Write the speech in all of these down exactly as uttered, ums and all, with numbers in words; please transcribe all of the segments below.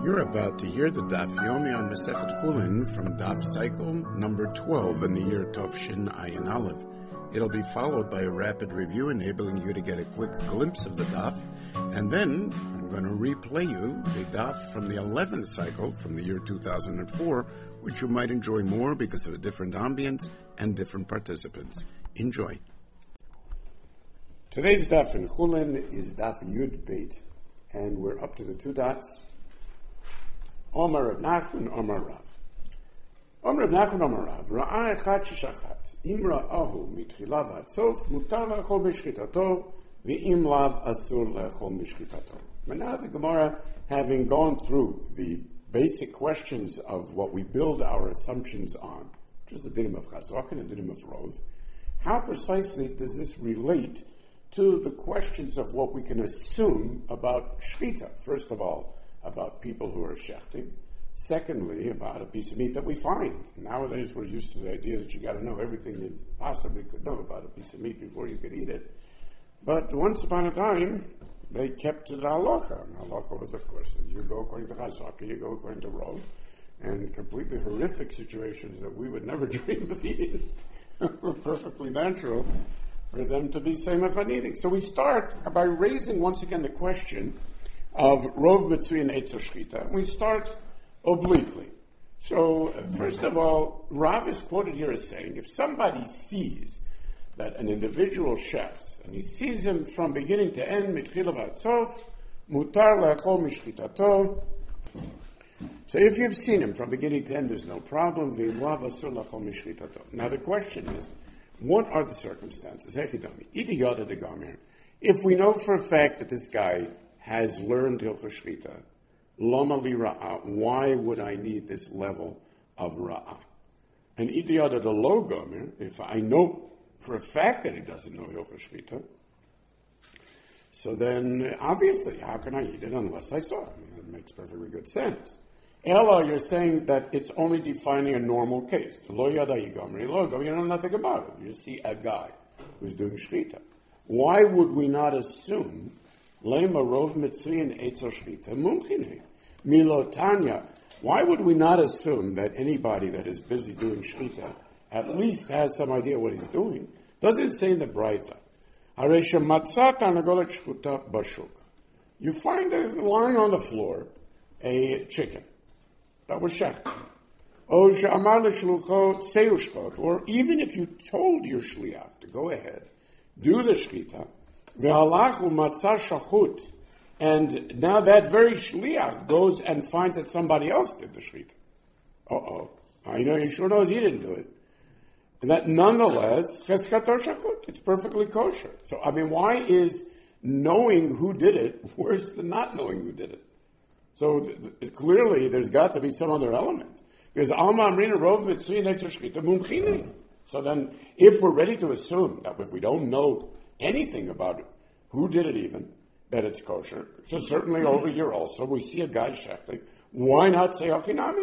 You're about to hear the Daf Yomi on Masechet Chulin from Daf Cycle number twelve in the year Tovshin Ayin Aleph. It'll be followed by a rapid review enabling you to get a quick glimpse of the Daf, and then I'm going to replay you the Daf from the eleventh cycle from the year two thousand four, which you might enjoy more because of a different ambience and different participants. Enjoy. Today's Daf in Chulin is Daf Yud Beit, and we're up to the two dots. Omar Reb Nachman, Omar Rav. Omar Reb Nachman, Omar Rav. Ra'a echad sheshachat. Im ra'ahu mitchila v'ad sof, mutar le'echol mishchitato, v'im lav asur le'echol mishchitato. But now the Gemara, having gone through the basic questions of what we build our assumptions on, which is the dinim of Chazak and the dinim of Rov, how precisely does this relate to the questions of what we can assume about shchita? First of all, about people who are shechting. Secondly, about a piece of meat that we find. Nowadays we're used to the idea that you got to know everything you possibly could know about a piece of meat before you could eat it. But once upon a time, they kept to the halacha. And halacha was, of course, that you go according to Chazak, you go according to Rov, and completely horrific situations that we would never dream of eating were perfectly natural for them to be samech on eating. So we start by raising once again the question of Rov Mitzri and Eitz Shchita. We start obliquely. So, first of all, Rav is quoted here as saying, if somebody sees that an individual shechs, and he sees him from beginning to end, mitchila v'ad sof, mutar le'echol mishchitato. So if you've seen him from beginning to end, there's no problem. V'im lav asur le'echol mishchitato. Now the question is, what are the circumstances? If we know for a fact that this guy has learned Hilchos Shchita, Lama li Ra'ah, why would I need this level of Ra'ah? And Idiyada de lo gomer, if I know for a fact that he doesn't know Hilchos Shchita, so then obviously, how can I eat it unless I saw it? I mean, it makes perfectly good sense. Ella, you're saying that it's only defining a normal case. Lo yada yigomer, lo go, you know nothing about it. You just see a guy who's doing Shchita. Why would we not assume Lema Rov Mitzri and Eitz Shchita Mumchine Milotanya? Why would we not assume that anybody that is busy doing Shchita at least has some idea what he's doing? Doesn't say in the Braita. Haresha Matzat Anagolet Shchuta Bashuk. You find a, lying on the floor a chicken that was shechted. O Sha'amar L'Shlucho Seushchot. Or even if you told your shliach to go ahead, do the Shchita, and now that very shliach goes and finds that somebody else did the shchita. Uh-oh. I know, he sure knows he didn't do it. And that nonetheless, it's perfectly kosher. So, I mean, why is knowing who did it worse than not knowing who did it? So, th- th- clearly, there's got to be some other element. Because Alma Amrina Rov Mitzri Eitz Shchita Mumchini. So then, if we're ready to assume that if we don't know anything about it, who did it even, that it's kosher. So certainly over here also, we see a guy shechting. Why not say,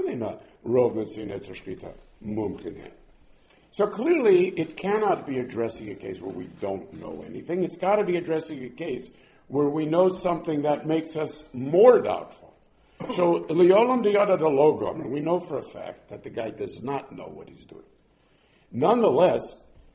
so clearly, it cannot be addressing a case where we don't know anything. It's got to be addressing a case where we know something that makes us more doubtful. So, Liolam Diyada de Logom, and we know for a fact that the guy does not know what he's doing. Nonetheless,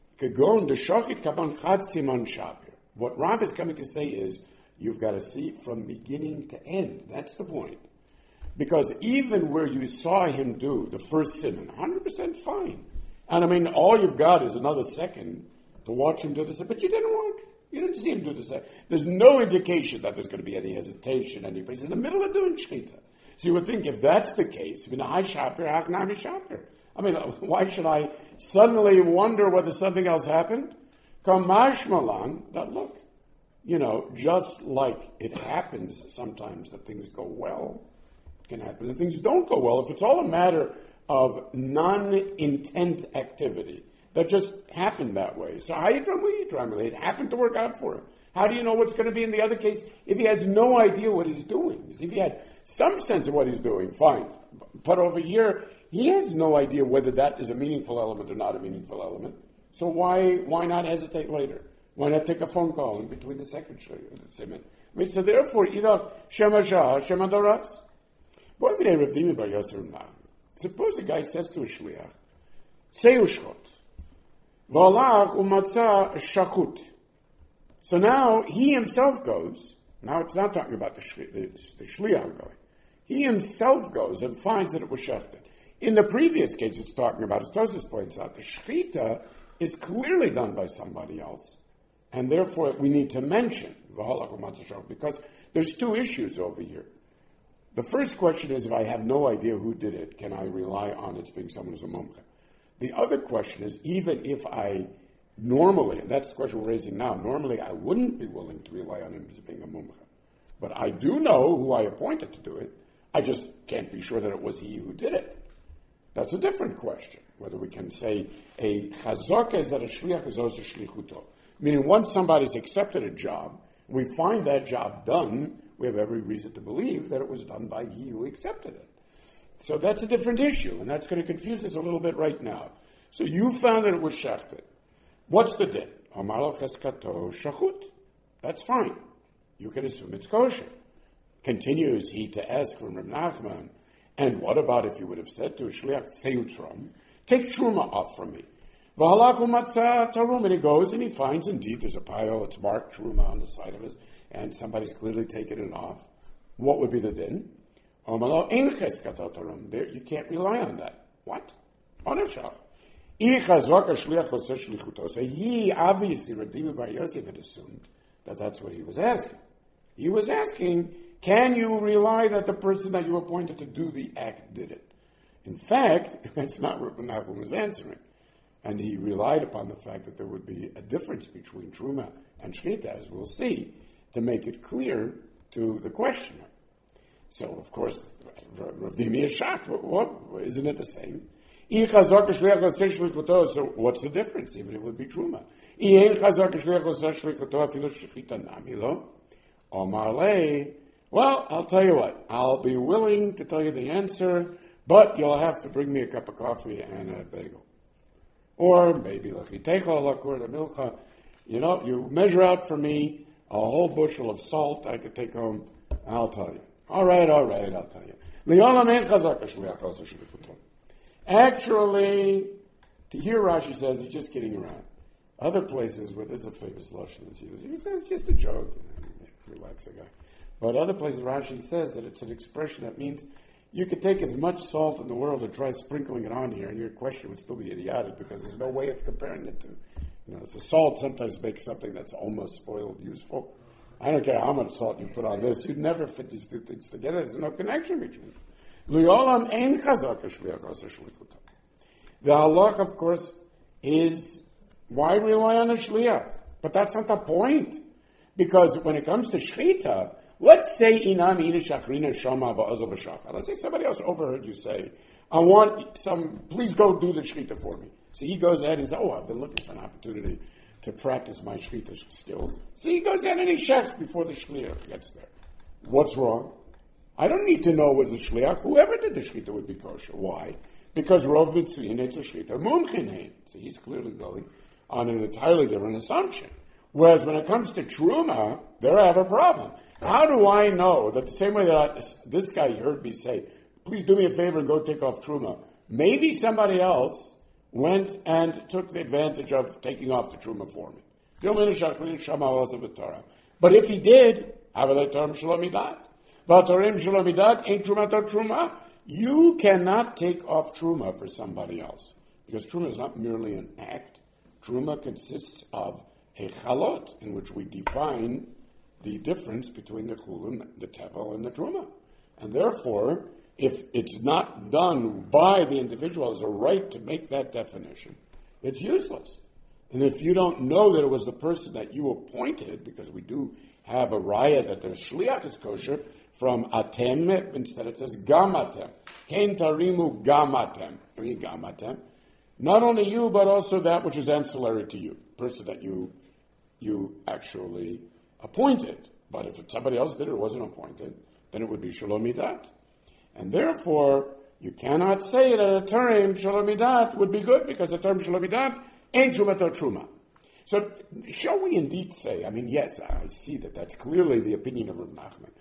what Rav is coming to say is, you've got to see from beginning to end. That's the point. Because even where you saw him do the first simon, one hundred percent fine. And I mean, all you've got is another second to watch him do this, but you didn't watch. You didn't see him do this. There's no indication that there's going to be any hesitation, any place in the middle of doing shchita. So you would think if that's the case, I mean, I shaper, haknami shaper. I mean, why should I suddenly wonder whether something else happened? Kamash malan, that look, you know, just like it happens sometimes that things go well, it can happen that things don't go well. If it's all a matter of non-intent activity that just happened that way. So how you it happened to work out for him. How do you know what's going to be in the other case if he has no idea what he's doing? If he had some sense of what he's doing, fine. But over here, he has no idea whether that is a meaningful element or not a meaningful element. So why why not hesitate later? Why not take a phone call in between the second simon? I mean, so therefore, either shema shah, shema daras. Suppose a guy says to a shliach, say ushchot, v'alach u'matzah shachut. So now he himself goes, now it's not talking about the, shli, the, the shliach going, he himself goes and finds that it was shechted. In the previous case it's talking about, as Tosfos points out, the shechita is clearly done by somebody else, and therefore we need to mention, because there's two issues over here. The first question is, if I have no idea who did it, can I rely on it being someone who's a mumcha? The other question is, even if I normally, and that's the question we're raising now, normally I wouldn't be willing to rely on him as being a mumcha. But I do know who I appointed to do it. I just can't be sure that it was he who did it. That's a different question, whether we can say a chazaka is that a shliach is also shlichuto. Meaning once somebody's accepted a job, we find that job done, we have every reason to believe that it was done by he who accepted it. So that's a different issue, and that's going to confuse us a little bit right now. So you found that it was shechted. What's the din? Amar lo cheskato shachut. That's fine. You can assume it's kosher. Continues he to ask from Reb Nachman, and what about if you would have said to a shliach, Seyutram, take truma off from me. V'halachu matzah tarum, and he goes and he finds indeed there's a pile, it's marked truma on the side of it, and somebody's clearly taken it off. What would be the din? Omalo ein cheskato tarum. There, you can't rely on that. What? Onefshach. So he obviously, Rabbi Bar Yosef had assumed that that's what he was asking. He was asking, can you rely that the person that you appointed to do the act did it? In fact, that's not what Rabbi Nachman was answering. And he relied upon the fact that there would be a difference between Truma and Shechita, as we'll see, to make it clear to the questioner. So, of course, Rav Dimi is shocked. What, what, isn't it the same? So what's the difference, even if it would be Truma? Well, I'll tell you what. I'll be willing to tell you the answer, but you'll have to bring me a cup of coffee and a bagel. Or maybe, milcha. You know, you measure out for me a whole bushel of salt I could take home. I'll tell you. All right, all right, I'll tell you. Actually, to hear Rashi says he's just kidding around. Other places where there's a famous lashon that he says it's just a joke. You know, relax the guy. But other places Rashi says that it's an expression that means you could take as much salt in the world and try sprinkling it on here, and your question would still be idiotic because there's no way of comparing it to. You know, the salt sometimes makes something that's almost spoiled useful. I don't care how much salt you put on this, you'd never fit these two things together. There's no connection between them. The halach, of course, is why rely on a shliach? But that's not the point. Because when it comes to shechita, let's say inam shachrina shama va'azov v'shachar. Let's say somebody else overheard you say, I want some, please go do the shechita for me. So he goes ahead and says, oh, I've been looking for an opportunity to practice my shechita skills. So he goes ahead and he checks before the shliach gets there. What's wrong? I don't need to know it was the shliach. Whoever did the shechita would be kosher. Why? Because Rov Mitzuyin it's a shechita mumchin. So he's clearly going on an entirely different assumption. Whereas when it comes to truma, there I have a problem. How do I know that the same way that I, this guy heard me say, please do me a favor and go take off truma, maybe somebody else went and took the advantage of taking off the truma for me. But if he did, you cannot take off truma for somebody else. Because truma is not merely an act. Truma consists of a chalot, in which we define the difference between the chulin, the tevel, and the truma. And therefore, if it's not done by the individual as a right to make that definition, it's useless. And if you don't know that it was the person that you appointed, because we do have a raya that the shliach is kosher, from atem, instead it says gamatem. Ken tarimu gamatem. I mean gamatem. Not only you, but also that which is ancillary to you, person that you you actually appointed. But if somebody else did it, or wasn't appointed, then it would be shalom midat. And therefore, you cannot say that a term shalom midat would be good, because the term shalom midat ain't trumat or truma. So, shall we indeed say, I mean, yes, I see that that's clearly the opinion of Rav Nachman.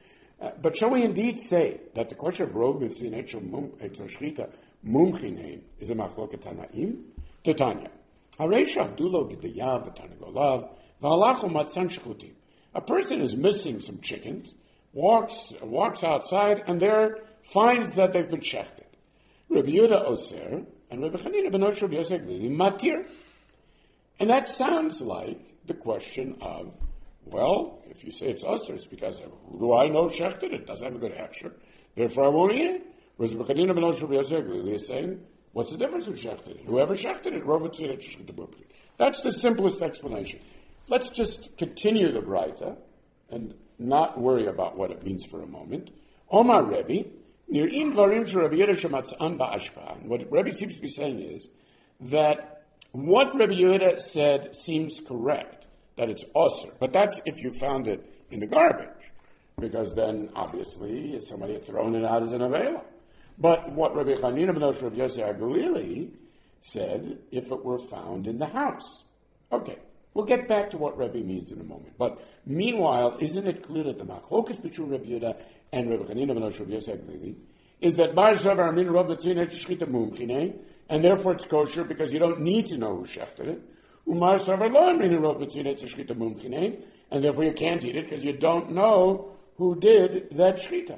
Uh, but shall we indeed say that the question of Rov Mitzvah Etzel Shchita Mumchinein is a Machloket Tanaim? Titania. Hareisha Avdulo G'dayav V'Tarnegolav V'Halachu Matzan Shchutim. A person is missing some chickens, walks walks outside, and there finds that they've been shechted. Rabbi Yehuda Oser and Rabbi Chanina ben Osher Rabbi Yosef Glili Matir. And that sounds like the question of, well, if you say it's Oser, it's because who do I know shechted? It doesn't have a good hechsher, therefore I won't eat it. Whereas Rabbi Chanina ben Osher Rabbi Yosef Glili is saying, what's the difference who shechted it? Whoever shechted it, Rov Tzir Shechita Mumchinein. That's the simplest explanation. Let's just continue the Braita and not worry about what it means for a moment. Omar Rebbe, Nir'in Varim Rabbi Yehuda Shematzan Ba'ashpa. What Rebbe seems to be saying is that what Rabbi Yehuda said seems correct, that it's osir. But that's if you found it in the garbage, because then obviously somebody had thrown it out as an avela. But what Rabbi Chanina ben Osher Rabbi Yosef HaGlili said, if it were found in the house. Okay. We'll get back to what Rebbe means in a moment. But meanwhile, isn't it clear that the machlokas between Rabbi Yehuda and Rabbi Chanina ben Osher Rabbi Yosef HaGlili is that Bar Zavar Min Rov Tzin Et Shchita Mumchinein, and therefore it's kosher because you don't need to know who shechted it. Umar Zavar Lo Min Rov Tzin Et Shchita Mumchinein, and therefore you can't eat it because you don't know who did that shchita.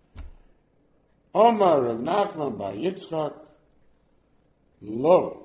Omar Rav Nachman Bar Yitzchak Lo.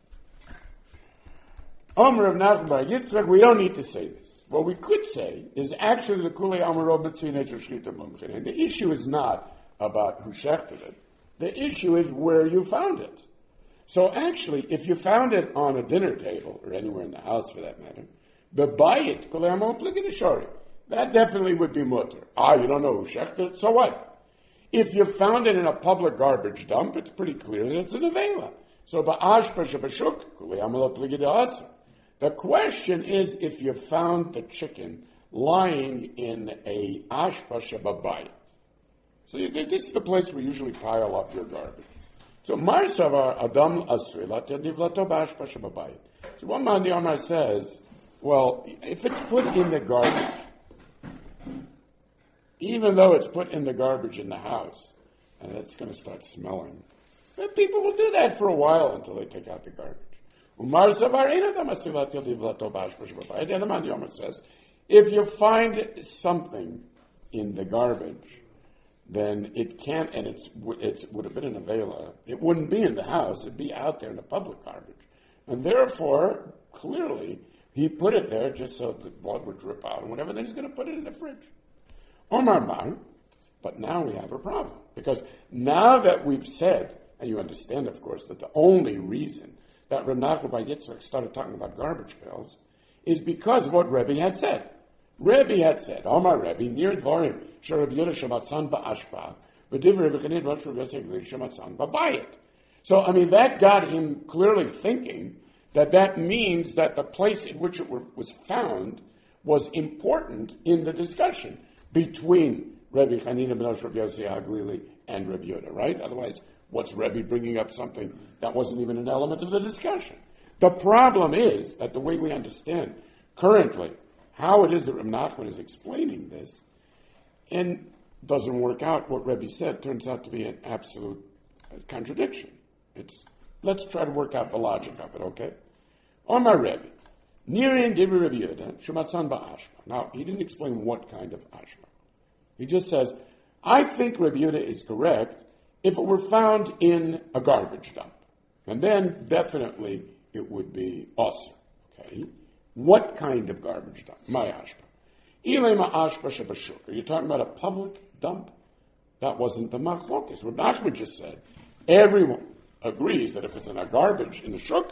Omer of Nachman Bar Yitzchak, we don't need to say this. What we could say is actually the Kulei Amar Rov B'tzin Etzer Shchita Mumchinein. And the issue is not about who shechted it. The issue is where you found it. So actually, if you found it on a dinner table, or anywhere in the house for that matter, B'bayit Kulei Amar Pligid, that definitely would be mutter. Ah, you don't know who shechted it, so what? If you found it in a public garbage dump, it's pretty clear that it's an avela. So Ba'ashpa Shabashuk Kulei Amar Pligid Asr. The question is if you found the chicken lying in a ashpa shababayit. So you, this is the place where you usually pile up your garbage. So Mar Savar Adam Asri Latadivlato Bashpa shababayit. So one man the Omar says, well, if it's put in the garbage, even though it's put in the garbage in the house, and it's going to start smelling, then people will do that for a while until they take out the garbage. Umar Savar the other man the Omar says, if you find something in the garbage, then it can't, and it's it would have been an avela. It wouldn't be in the house; it'd be out there in the public garbage, and therefore, clearly, he put it there just so the blood would drip out and whatever. Then he's going to put it in the fridge. Omar Mar, but now we have a problem because now that we've said, and you understand, of course, that the only reason that Rav Nachman Bar Yitzchak started talking about garbage pails is because of what Rebbe had said. Rebbe had said, Omar Rebbe, near Dvarim, Rabbi Yehuda Shematzan Ba'ashpa, V'div Rebbe Chanina ben Osher Rabbi Yosef HaGlili Shematzan Ba'bayit. So, I mean, that got him clearly thinking that that means that the place in which it were, was found was important in the discussion between Rebbe Chanina ben Osher Rabbi Yosef HaGlili and Rebbe Yehuda, right? Otherwise, what's Rebbe bringing up something that wasn't even an element of the discussion? The problem is that the way we understand currently how it is that Rav Nachman is explaining this, and doesn't work out what Rebbe said, turns out to be an absolute contradiction. It's let's try to work out the logic of it, okay? Omar Rebbe, Nirin Dibri Rebbe Yehuda, Shematzan Ba'ashpa. Now, he didn't explain what kind of ashpa. He just says, I think Rebbe Yehuda is correct if it were found in a garbage dump. And then, definitely, it would be osir. Okay? What kind of garbage dump? My ashpa. Ilema ashpa shabashuk. Are you talking about a public dump? That wasn't the machlokas. What Nachman just said. Everyone agrees that if it's in a garbage in the shuk,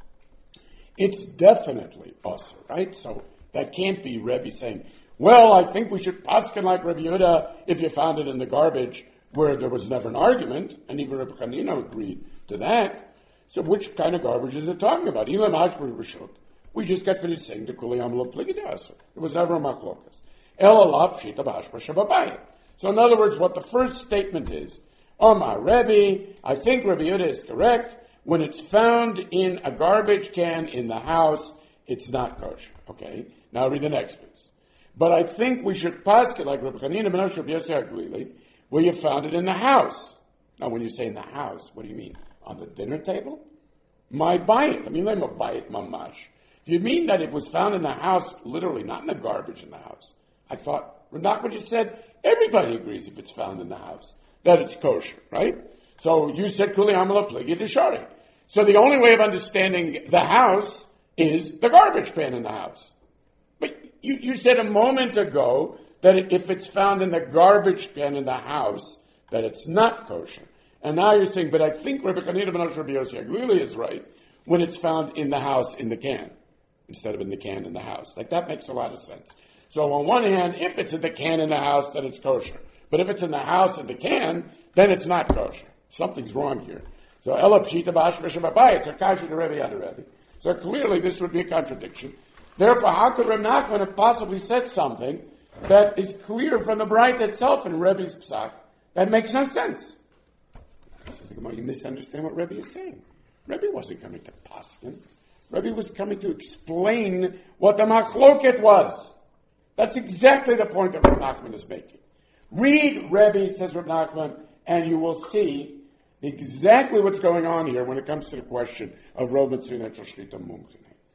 it's definitely osir, right? So that can't be Rebbe saying, well, I think we should paskin like Rebbe Yehuda if you found it in the garbage where there was never an argument, and even Rebbe Chanina agreed to that. So which kind of garbage is it talking about? Ilam ashpa b'shuk. We just got finished saying the kulei amlo pligidasur. It was never a machlokas. El alav shita b'ashpa shababayit. So in other words, what the first statement is, Omar Rebbe, I think Rebbe Yehuda is correct. When it's found in a garbage can in the house, it's not kosher. Okay? Now read the next piece. But I think we should pass it like Rabbi Chanina ben Rabbi Yossi HaGlili, where you found it in the house. Now, when you say in the house, what do you mean? On the dinner table? My bayit. I mean, let me bayit mamash. If you mean that it was found in the house, literally, not in the garbage in the house, I thought, Rav Nachman just said, everybody agrees if it's found in the house, that it's kosher, right? So you said, Kuli Amala Pligi Deshari. So the only way of understanding the house is the garbage pan in the house. But you, you said a moment ago that if it's found in the garbage can in the house, that it's not kosher. And now you're saying, but I think Rabbi Chanina ben Rabbi Yossi HaGlili is right when it's found in the house in the can, instead of in the can in the house. Like, that makes a lot of sense. So on one hand, if it's in the can in the house, then it's kosher. But if it's in the house in the can, then it's not kosher. Something's wrong here. So Ela Pshita B'Ashva Shabbabai, it's a kashi to Rebbe Yad Rebbe. So clearly this would be a contradiction. Therefore, how could Reb Nachman have possibly said something that is clear from the Braita itself in Rebbe's Psak? That makes no sense. You misunderstand what Rebbe is saying. Rebbe wasn't coming to paskin. Rebbe was coming to explain what the machloket was. That's exactly the point that Reb Nachman is making. Read Rebbe, says Reb Nachman, and you will see exactly what's going on here when it comes to the question of Rov Mitzunet Shchita Mumchine.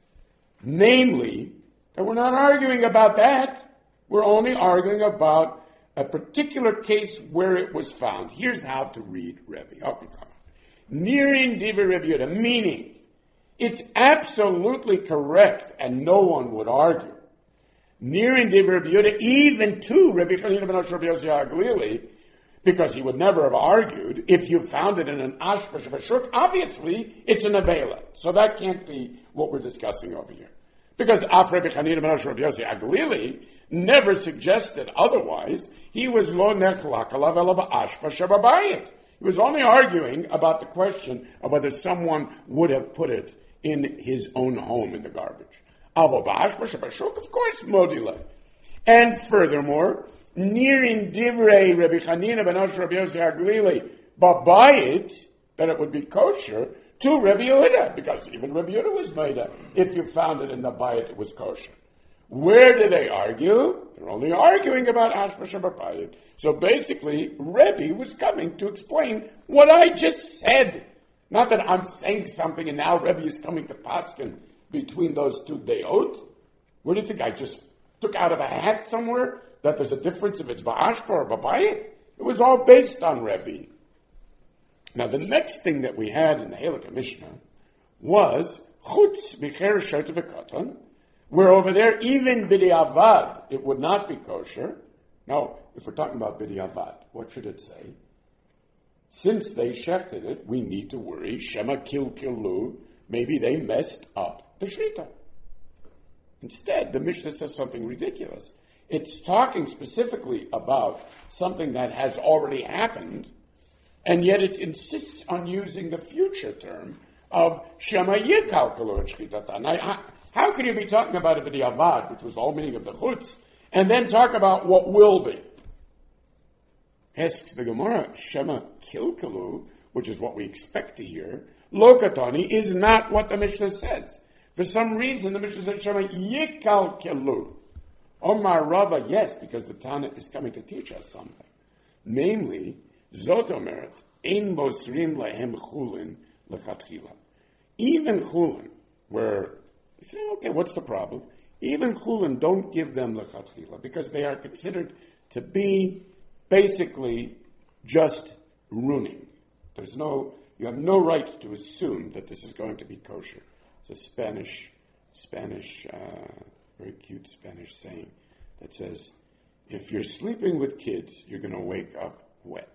Namely, that we're not arguing about that. We're only arguing about a particular case where it was found. Here's how to read Rebbe. Okay, come on. Nirin Divrei Rebbe Yehuda, meaning it's absolutely correct, and no one would argue. Nirin Divrei Rebbe Yehuda, even to Rabbi Chanina ben Rabbi Yossi HaGlili, because he would never have argued, if you found it in an ashpa shabashuk, obviously it's an avela. So that can't be what we're discussing over here. Because Af Rabbi Chanina ben Rabbi Yossi HaGlili never suggested otherwise. He was lo nechlak alav ela ba'ashpa shababayit. He was only arguing about the question of whether someone would have put it in his own home in the garbage. Avo ba'ashpa shabashuk, of course, modila. And furthermore, nirin divrei Rabbi Chanina ben Rabbi Yossi HaGlili babayit, that it would be kosher, to Rabbi Yehuda, because even Rabbi Yehuda was Maida. If you found it in the bayit, it was kosher. Where do they argue? They're only arguing about Ashba Shabbat. So basically, Rebbe was coming to explain what I just said. Not that I'm saying something and now Rebbe is coming to paskin between those two deot. Where do you think I just took out of a hat somewhere that there's a difference if it's Ba'ashba or Ba'bayit? It was all based on Rebbe. Now the next thing that we had in the Halakha Mishnah was Chutz Micher Shot V'Katan, where over there, even b'diavad, it would not be kosher. Now, if we're talking about b'diavad, what should it say? Since they shechted it, we need to worry, shema kilkilu, maybe they messed up the shechita. Instead, the Mishnah says something ridiculous. It's talking specifically about something that has already happened, and yet it insists on using the future term of shema yikalkilu shechitatan. How can you be talking about it b'diavad, which was the whole meaning of the chutz, and then talk about what will be? Asks the Gemara, Shema kilkalu, which is what we expect to hear, lokatani is not what the Mishnah says. For some reason, the Mishnah says Shema yikalkalu. Omar Rava, yes, because the Tana is coming to teach us something. Namely, Zot omeret, ein mosrim lahem chulin lechatchila. Even chulin, where you say, okay, what's the problem? Even chulin don't give them lechatchila because they are considered to be basically just ruining. There's no, you have no right to assume that this is going to be kosher. It's a Spanish, Spanish, uh, very cute Spanish saying that says, if you're sleeping with kids, you're going to wake up wet.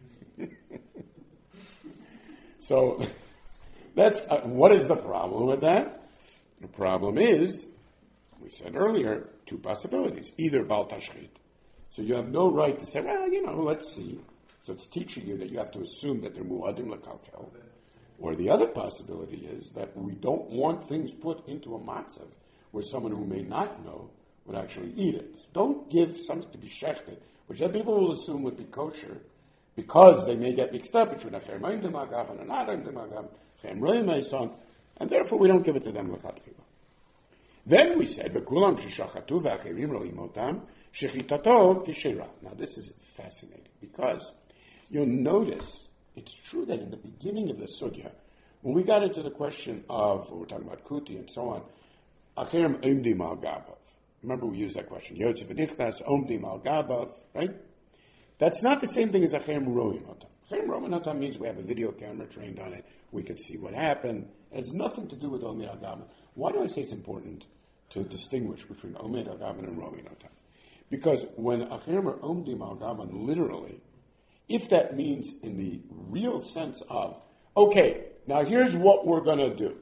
So that's uh, what is the problem with that? The problem is, we said earlier, two possibilities. Either Baal Tashchit. So you have no right to say, well, you know, let's see. So it's teaching you that you have to assume that they're mu'adim l'kalkel. Or the other possibility is that we don't want things put into a matzav where someone who may not know would actually eat it. So don't give something to be shechted, which then people will assume would be kosher, because they may get mixed up between a chermayim demagav and an adam demagav, chermayim meisan, and therefore we don't give it to them l'chatchila. Then we said, "V'kulam sheshachatu v'acherim lo imotam shechitato tishera." Now this is fascinating because you'll notice it's true that in the beginning of the sugya, when we got into the question of, when we're talking about kuti and so on, acherim omdim al gabav. Remember we used that question. Yotze v'nichtas omdim al gabav, right? That's not the same thing as acherim roim otam. Acherim roim otam means we have a video camera trained on it. We could see what happened. It has nothing to do with omdim al gabav. Why do I say it's important to distinguish between Omed al-Gaban and Romi Notam? Because when Acherim or Omdim al-Gaban, literally, if that means in the real sense of, okay, now here's what we're going to do.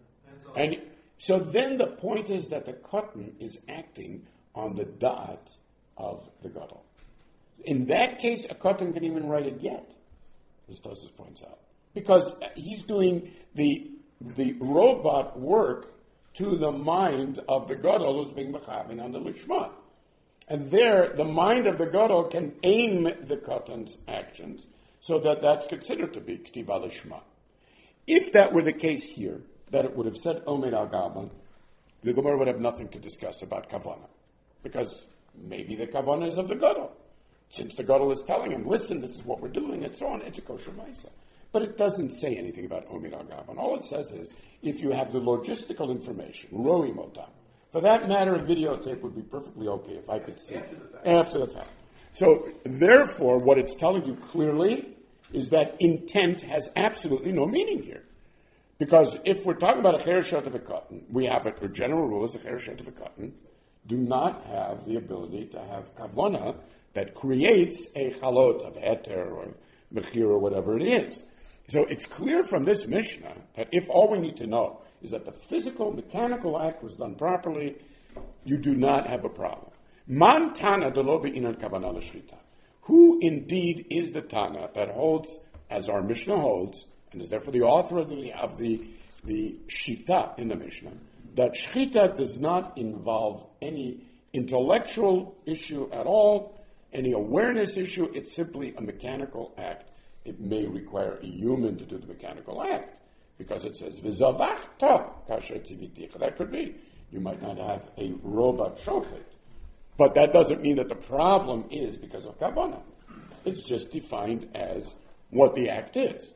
And so then the point is that the Katan is acting on the dot of the Gadol. In that case, a Katan can even write a get, as Tosfos points out. Because he's doing the the robot work to the mind of the Gadol who's being mechavin on the lishma. And there, the mind of the Gadol can aim the Katan's actions so that that's considered to be ktiva lishma. If that were the case here, that it would have said Omed al-Gaban, the Gemara would have nothing to discuss about Kavana. Because maybe the Kavana is of the Gadol. Since the Gadol is telling him, listen, this is what we're doing, and so on, it's a kosher maisa. But it doesn't say anything about Omed al-Gaban. All it says is, if you have the logistical information, roim otam. For that matter, a videotape would be perfectly okay if I could see after the fact. After the fact. So, therefore, what it's telling you clearly is that intent has absolutely no meaning here. Because if we're talking about a chereshot of a cotton, we have a, a general rule is a chereshot of a cotton do not have the ability to have kavana that creates a chalot of heter or mechir or whatever it is. So it's clear from this Mishnah that if all we need to know is that the physical, mechanical act was done properly, you do not have a problem. Man tana de lo be'inan kavana l'shrita. Who indeed is the Tana that holds, as our Mishnah holds, and is therefore the author of the of the, the Shita in the Mishnah, that Shchita does not involve any intellectual issue at all, any awareness issue, it's simply a mechanical act. It may require a human to do the mechanical act, because it says, V'zavachta kasher tziviticha. That could be. You might not have a robot shochet. But that doesn't mean that the problem is because of kavanah. It's just defined as what the act is.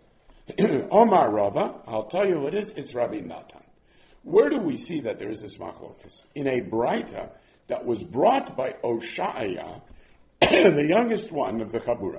Omar Rava, I'll tell you what it is, it's Rabbi Natan. Where do we see that there is this machlokas? In a Braita that was brought by Oshaya, the youngest one of the Chabura.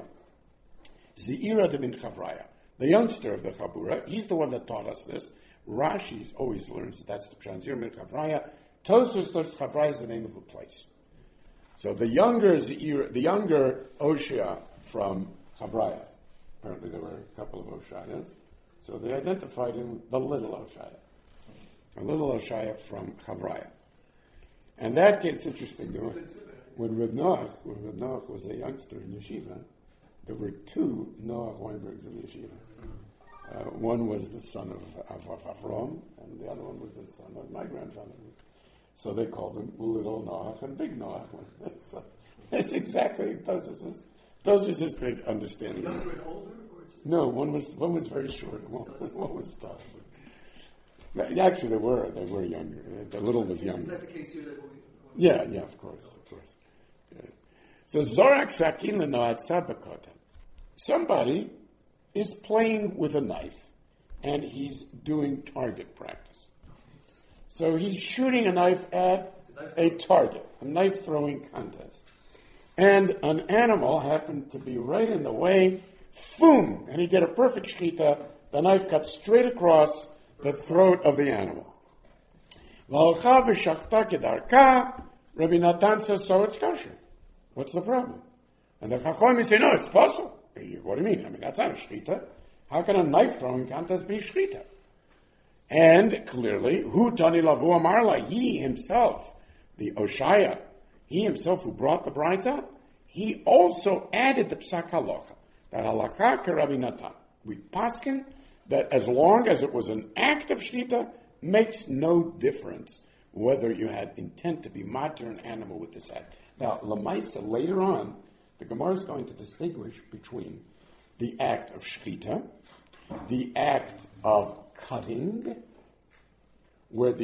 Zeira de bin Chavraya, the youngster of the Chabura, he's the one that taught us this. Rashi always learns that that's the Pshat. Zeira bin Chavraya. Tosfos learns Chavraya is the name of a place. So the younger Zeira, the younger Oshia from Chavraya, apparently there were a couple of Oshayas, so they identified him the little Oshaya, a little Oshaya from Chavraya. And that gets interesting. You know, when Reb Noach, when Reb Noach was a youngster in yeshiva, there were two Noach Weinbergs in yeshiva. Uh, one was the son of, of, of Avram, and the other one was the son of my grandfather. So they called him Little Noach and Big Noach. So that's exactly Tosfos' Tosfos' big understanding. No, one was one was very short. One, one was Tosfos. Actually, they were they were younger. The little was younger. Is that the case here? That we, yeah, yeah, of course, of course. Yeah. So Zorak Sakin Lenoat Sabakota. Somebody is playing with a knife, and he's doing target practice. So he's shooting a knife at a target, a knife throwing contest. And an animal happened to be right in the way, boom, and he did a perfect shchita. The knife cut straight across the throat of the animal. Rabbi Natan says, so it's kosher. What's the problem? And the Chachamim say, no, it's possible. What do you mean? I mean, that's not a shchita. How can a knife throwing contest be shchita? And clearly, Hu Tani Lavu Amarla, he himself, the Oshaya, he himself who brought the Braita, he also added the Psak Halacha, that Halacha ke Rabbi Natan. We paskin that as long as it was an act of shchita, makes no difference whether you had intent to be mater an animal with this act. Now, Lamaisa, later on, the Gemara is going to distinguish between the act of shchita, the act of cutting, where the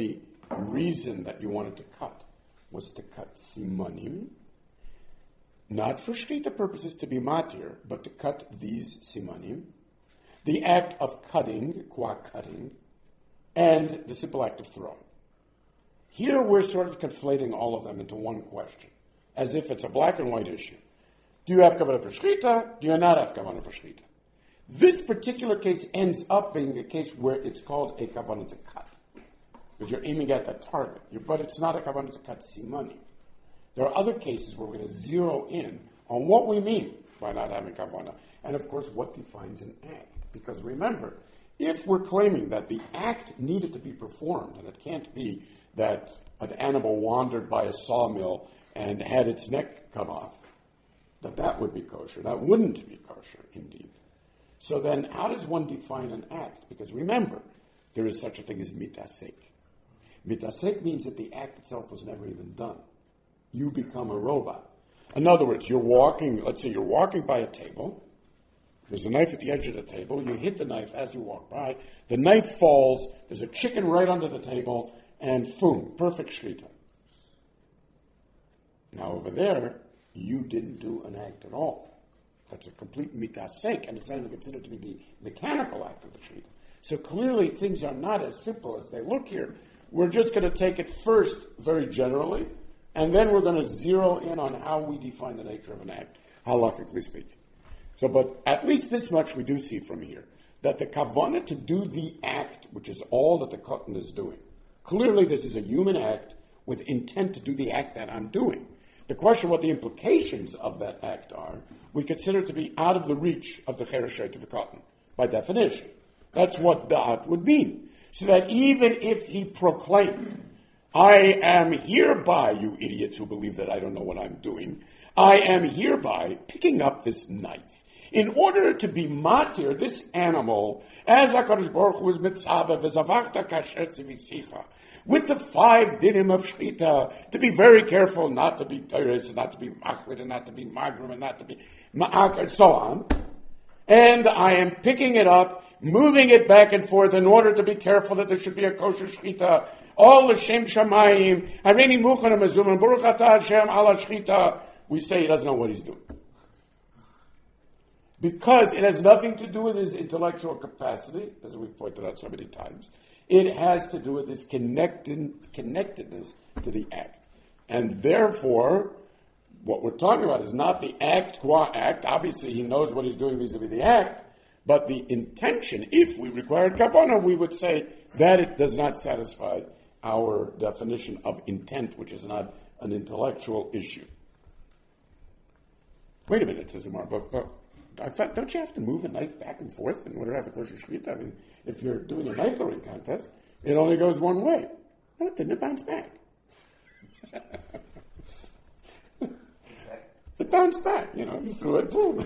reason that you wanted to cut was to cut simanim, not for shchita purposes to be matir, but to cut these simanim, the act of cutting, qua cutting, and the simple act of throwing. Here we're sort of conflating all of them into one question, as if it's a black and white issue. Do you have kavanah for shchita? Do you not have kavanah for shchita? This particular case ends up being a case where it's called a kavanah to cut, because you're aiming at that target. You're, but it's not a kavanah to cut simanim. There are other cases where we're going to zero in on what we mean by not having kavanah, and of course what defines an act. Because remember, if we're claiming that the act needed to be performed, and it can't be that an animal wandered by a sawmill and had its neck cut off, that that would be kosher. That wouldn't be kosher, indeed. So then, how does one define an act? Because remember, there is such a thing as mitasek. Mitasek means that the act itself was never even done. You become a robot. In other words, you're walking, let's say you're walking by a table, there's a knife at the edge of the table, you hit the knife as you walk by, the knife falls, there's a chicken right under the table, and boom, perfect shchita. Now over there, you didn't do an act at all. That's a complete mitasek, and it's not even considered to be the mechanical act of the shchita. So clearly things are not as simple as they look here. We're just going to take it first very generally, and then we're going to zero in on how we define the nature of an act, halakhically speaking. So, but at least this much we do see from here, that the kavanah to do the act, which is all that the katan is doing. Clearly this is a human act with intent to do the act that I'm doing. The question what the implications of that act are, we consider to be out of the reach of the chereshet of the katan, by definition. That's what da'at would mean. So that even if he proclaimed, I am hereby, you idiots who believe that I don't know what I'm doing, I am hereby picking up this knife. In order to be matir, this animal, as HaKadosh Baruch Hu was mitzvah, v'zavachta kasher tzivisicha, with the five dinim of shchita, to be very careful not to be teres, not to be machlit, and not to be magrum, and not to be ma'ak, and so on. And I am picking it up, moving it back and forth in order to be careful that there should be a kosher shchita. All the Shem Shamayim, Harini Muchan Mazum, Baruch Atah Hashem ala shchita. We say he doesn't know what he's doing. Because it has nothing to do with his intellectual capacity, as we've pointed out so many times. It has to do with his connected, connectedness to the act. And therefore, what we're talking about is not the act qua act. Obviously, he knows what he's doing vis-a-vis the act. But the intention, if we required kavanah, we would say that it does not satisfy our definition of intent, which is not an intellectual issue. Wait a minute, says Amar, but, but I thought, don't you have to move a knife back and forth in order to have a kosher shchita? I mean, if you're doing a knife throwing contest, it only goes one way. No, it didn't, it bounced back. It bounced back, you know, you threw it, boom.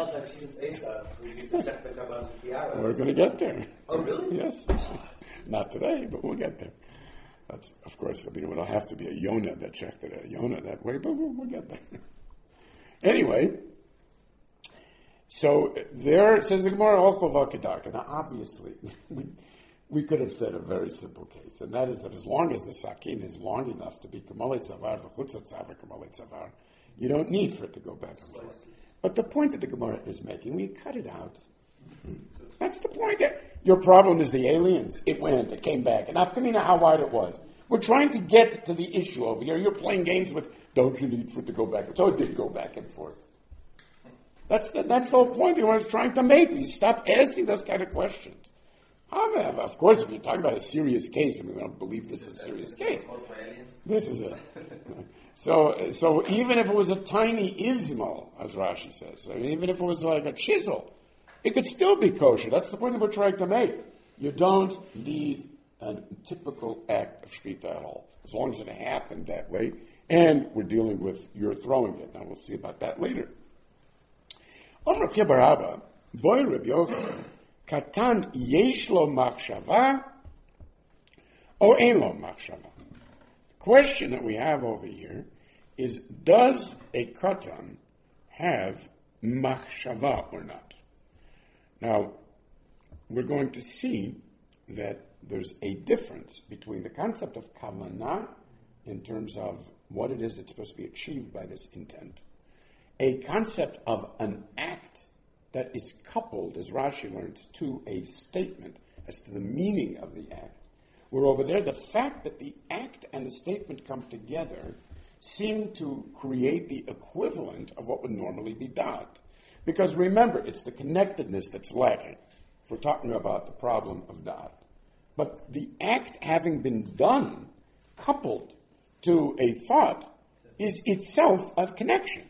We're going to get there. Oh, really? Yes. Not today, but we'll get there. That's, of course, I mean, it will have to be a Yonah that checked it, a Yonah that way, but we'll, we'll get there. Anyway, so there it says the Gemara also v'kedarka. Now, obviously, we, we could have said a very simple case, and that is that as long as the sakin is long enough to be kamalei tzavar v'chutzat tzavar kamalei tzavar, you don't need for it to go back and forth. But the point that the Gemara is making, we cut it out. That's the point. That your problem is the aliens. It went, it came back, and afkamina how wide it was. We're trying to get to the issue over here. You're playing games with, don't you need for it to go back? So it did go back and forth. That's the, that's the whole point he was trying to make. We stop asking those kind of questions. Of course, if you're talking about a serious case, and we don't believe this is a serious case. This is it. So, so even if it was a tiny ismal, as Rashi says, I mean, even if it was like a chisel, it could still be kosher. That's the point that we're trying to make. You don't need a typical act of shchita at all, as long as it happened that way, and we're dealing with you're throwing it. Now we'll see about that later. Om Reb Baraba, boy Reb Yochanan, katan yesh lo machshava, or ein lo machshava. The question that we have over here is, does a katan have machshava or not? Now, we're going to see that there's a difference between the concept of kavanah in terms of what it is that's supposed to be achieved by this intent, a concept of an act that is coupled, as Rashi learns, to a statement as to the meaning of the act, where over there the fact that the act and the statement come together seem to create the equivalent of what would normally be dot. Because remember, it's the connectedness that's lacking if we're talking about the problem of dot. But the act having been done, coupled to a thought, is itself a connection.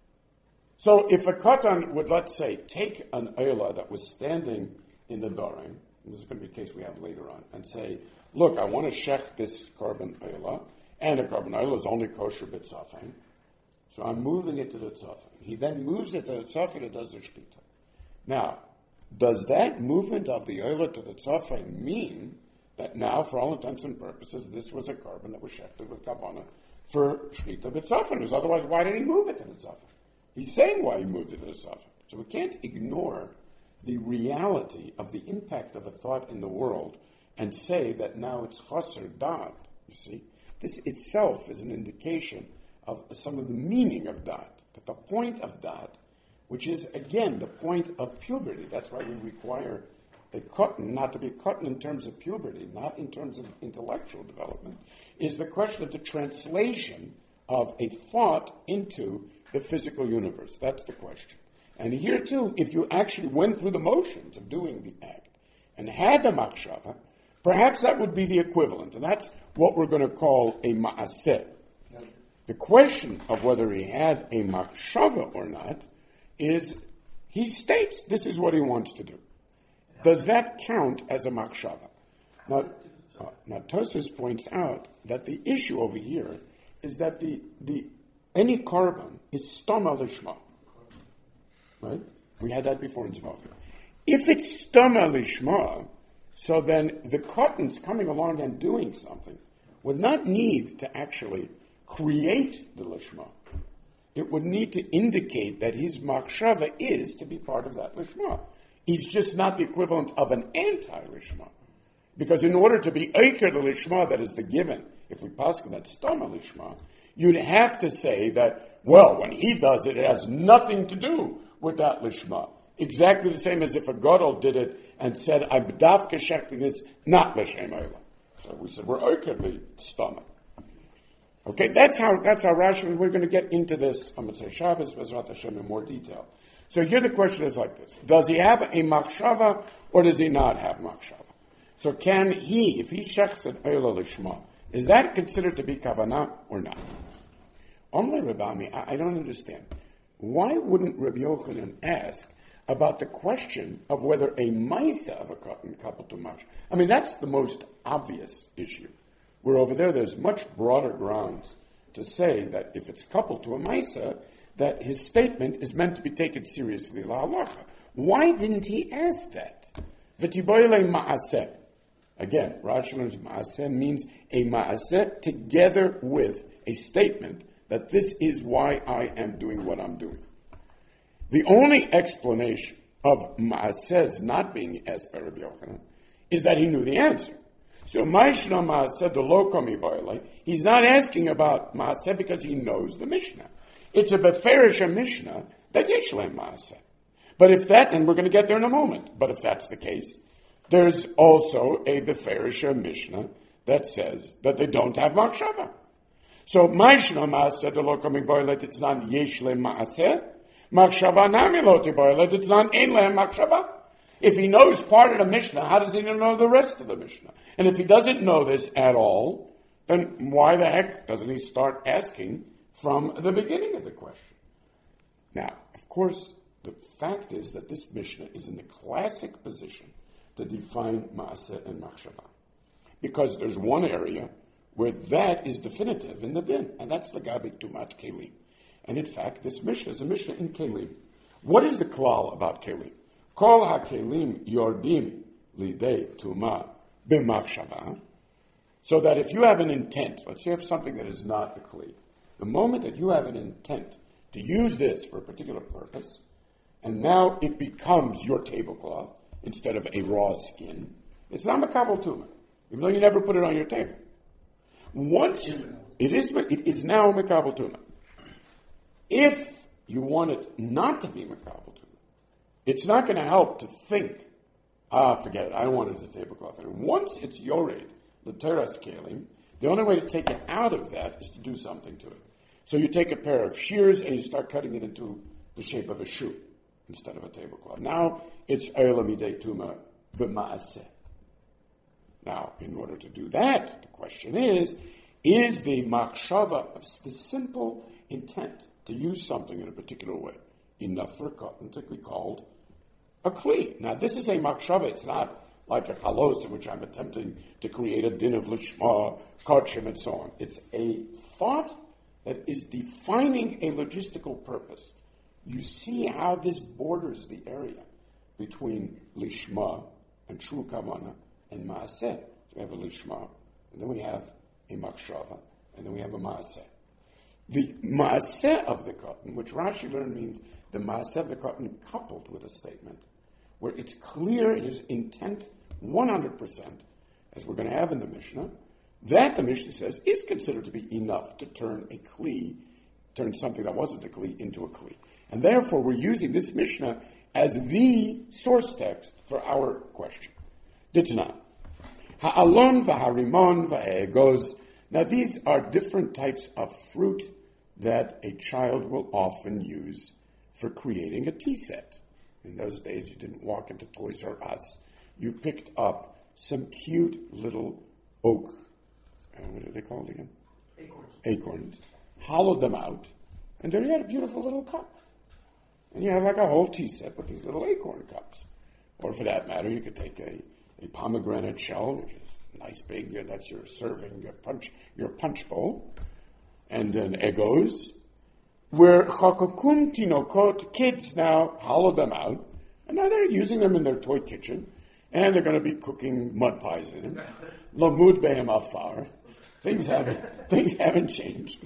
So if a katan would, let's say, take an oila that was standing in the doring, and this is going to be a case we have later on, and say, look, I want to shech this carbon oila, and a carbon oila is only kosher b'tzafim, so I'm moving it to the tzafim. He then moves it to the tzafim and does the shtita. Now, does that movement of the oila to the tzafim mean that now, for all intents and purposes, this was a carbon that was shechted with kavana for shtita b'tzafim? Because otherwise, why did he move it to the tzafim? He's saying why he moved it to the tzafim. So we can't ignore the reality of the impact of a thought in the world and say that now it's chaser dot. You see, this itself is an indication of some of the meaning of dot. But the point of dot, which is again the point of puberty, that's why we require a katan not to be katan in terms of puberty, not in terms of intellectual development, is the question of the translation of a thought into the physical universe. That's the question. And here too, if you actually went through the motions of doing the act and had the machshava, perhaps that would be the equivalent. And that's what we're going to call a ma'aseh. The question of whether he had a machshava or not is, he states this is what he wants to do. Does that count as a machshava? Now, uh, now Tosfos points out that the issue over here is that the, the any carbon is stoma lishma. Right? We had that before in Zvaka. If it's stoma lishma, so then the kotans coming along and doing something would not need to actually create the lishma. It would need to indicate that his machshava is to be part of that lishma. He's just not the equivalent of an anti-lishma. Because in order to be eiker the lishma that is the given, if we pass that stoma lishma, you'd have to say that, well, when he does it, it has nothing to do with that lishma. Exactly the same as if a gadol did it and said, I'm dafka shechting this, not l'shem oila. So we said, we're eiker the stoma. Okay, that's how, that's how Rashi, we're going to get into this on Motzei Shabbos, Bezrat Hashem, in more detail. So here the question is like this. Does he have a machshava or does he not have machshava? So can he, if he shechs an oila lishma, is that considered to be kavanah or not? Omle Rabami, I, I don't understand. Why wouldn't Rabbi Yochanan ask about the question of whether a maisa of a katan coupled to mash? I mean, that's the most obvious issue. Where over there, there's much broader grounds to say that if it's coupled to a maisa, that his statement is meant to be taken seriously. La halacha. Why didn't he ask that? V'tiboyle ma'aseh. Again, Rashi learns ma'aseh means a ma'aseh together with a statement that this is why I am doing what I'm doing. The only explanation of ma'aseh's not being asked by Rabbi Yochanan is that he knew the answer. So Ma'ashna Ma'aseh the Lokomi Boile, he's not asking about Ma'aseh because he knows the Mishnah. It's a Beferish Mishnah that Yeshlem Ma'aseh. But if that, and we're going to get there in a moment, but if that's the case, there's also a Beferish Mishnah that says that they don't have Machshava. So Ma'ashna Ma'aseh the Lokomi Boile, it's not Yeshlem Ma'aseh. Machshava Nami Loti Boile, it's not Einlem Machshava. If he knows part of the Mishnah, how does he know the rest of the Mishnah? And if he doesn't know this at all, then why the heck doesn't he start asking from the beginning of the question? Now, of course, the fact is that this Mishnah is in the classic position to define Ma'aseh and Machshava. Because there's one area where that is definitive in the din, and that's the Gabi Tumat Kelim. And in fact, this Mishnah is a Mishnah in Kelim. What is the klal about Kelim? Kol hakelim yordim lidei tuma b'machshava. So that if you have an intent, let's say you have something that is not a kli, the moment that you have an intent to use this for a particular purpose, and now it becomes your tablecloth instead of a raw skin, it's not makabel tuma. even though you never put it on your table. Once it is, it is now Mekabel Tuma. If you want it not to be Mekabel Tuma, it's not going to help to think, ah, forget it, I don't want it as a tablecloth. And once it's Yored, the Teras Kalim, the only way to take it out of that is to do something to it. So you take a pair of shears and you start cutting it into the shape of a shoe instead of a tablecloth. Now it's Eilamidei Tuma V'Ma'aseh. Now, in order to do that, the question is, is the machshava of the simple intent to use something in a particular way enough for a cotton to be called a kli? Now, this is a machshava. It's not like a chalos in which I'm attempting to create a din of lishma, kachim, and so on. It's a thought that is defining a logistical purpose. You see how this borders the area between lishma and true kavanah and maaseh. We have a lishma, and then we have a machshava, and then we have a maaseh. The maaseh of the cotton, which Rashi learned means the maaseh of the cotton coupled with a statement, where it's clear his intent one hundred percent, as we're going to have in the Mishnah, that the Mishnah says is considered to be enough to turn a kli, turn something that wasn't a kli into a kli. And therefore we're using this Mishnah as the source text for our question. Ditna. Ha'alon v'harimon v'ha'egos. Now these are different types of fruit that a child will often use for creating a tea set. In those days you didn't walk into Toys R Us. You picked up some cute little oak, uh, what are they called again? Acorns. Acorns. Hollowed them out, and there you had a beautiful little cup. And you have like a whole tea set with these little acorn cups. Or for that matter, you could take a, a pomegranate shell, which is nice big, and that's your serving, your punch, your punch bowl, and then egos, where chakakum tinokot, kids now hollow them out, and now they're using them in their toy kitchen, and they're going to be cooking mud pies in them. Lamud behem afar. Things haven't, things haven't changed.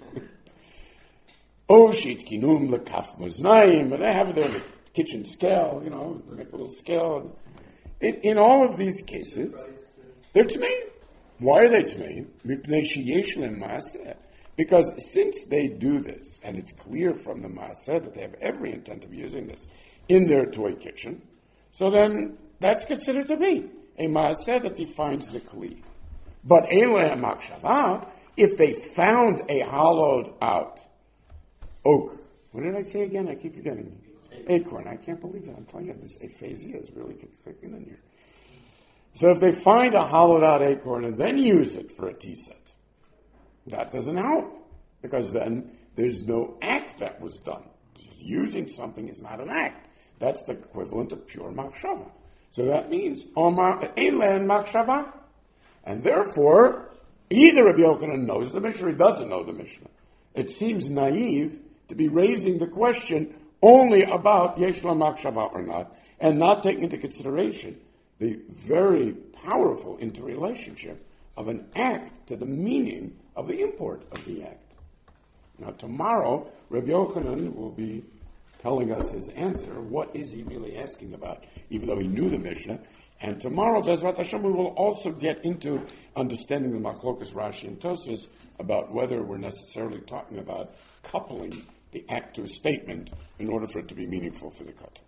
Oshit kinum lekaf maznaim, but they have their kitchen scale, you know, make a little scale. In, in all of these cases, they're tmeim. Why are they tmeim? Mipnei sheyesh lehem maaseh. Because since they do this, and it's clear from the maaseh that they have every intent of using this in their toy kitchen, so then that's considered to be a maaseh that defines the kli. But eleh machshava, if they found a hollowed out oak, what did I say again? I keep forgetting. Acorn. I can't believe that. I'm telling you, this aphasia is really kicking in here. So if they find a hollowed out acorn and then use it for a tea set, that doesn't help, because then there's no act that was done. Just using something is not an act. That's the equivalent of pure machshava. So that means Omar Eilen machshava. And therefore, either Rabbi Yochanan knows the Mishnah or he doesn't know the Mishnah. It seems naive to be raising the question only about Yesh La Machshava or not, and not taking into consideration the very powerful interrelationship of an act to the meaning of the import of the act. Now tomorrow, Rabbi Yochanan will be telling us his answer. What is he really asking about, even though he knew the Mishnah? And tomorrow, Bezrat Hashem, we will also get into understanding the Machlokas Rashi and Tosfos about whether we're necessarily talking about coupling the act to a statement in order for it to be meaningful for the cut.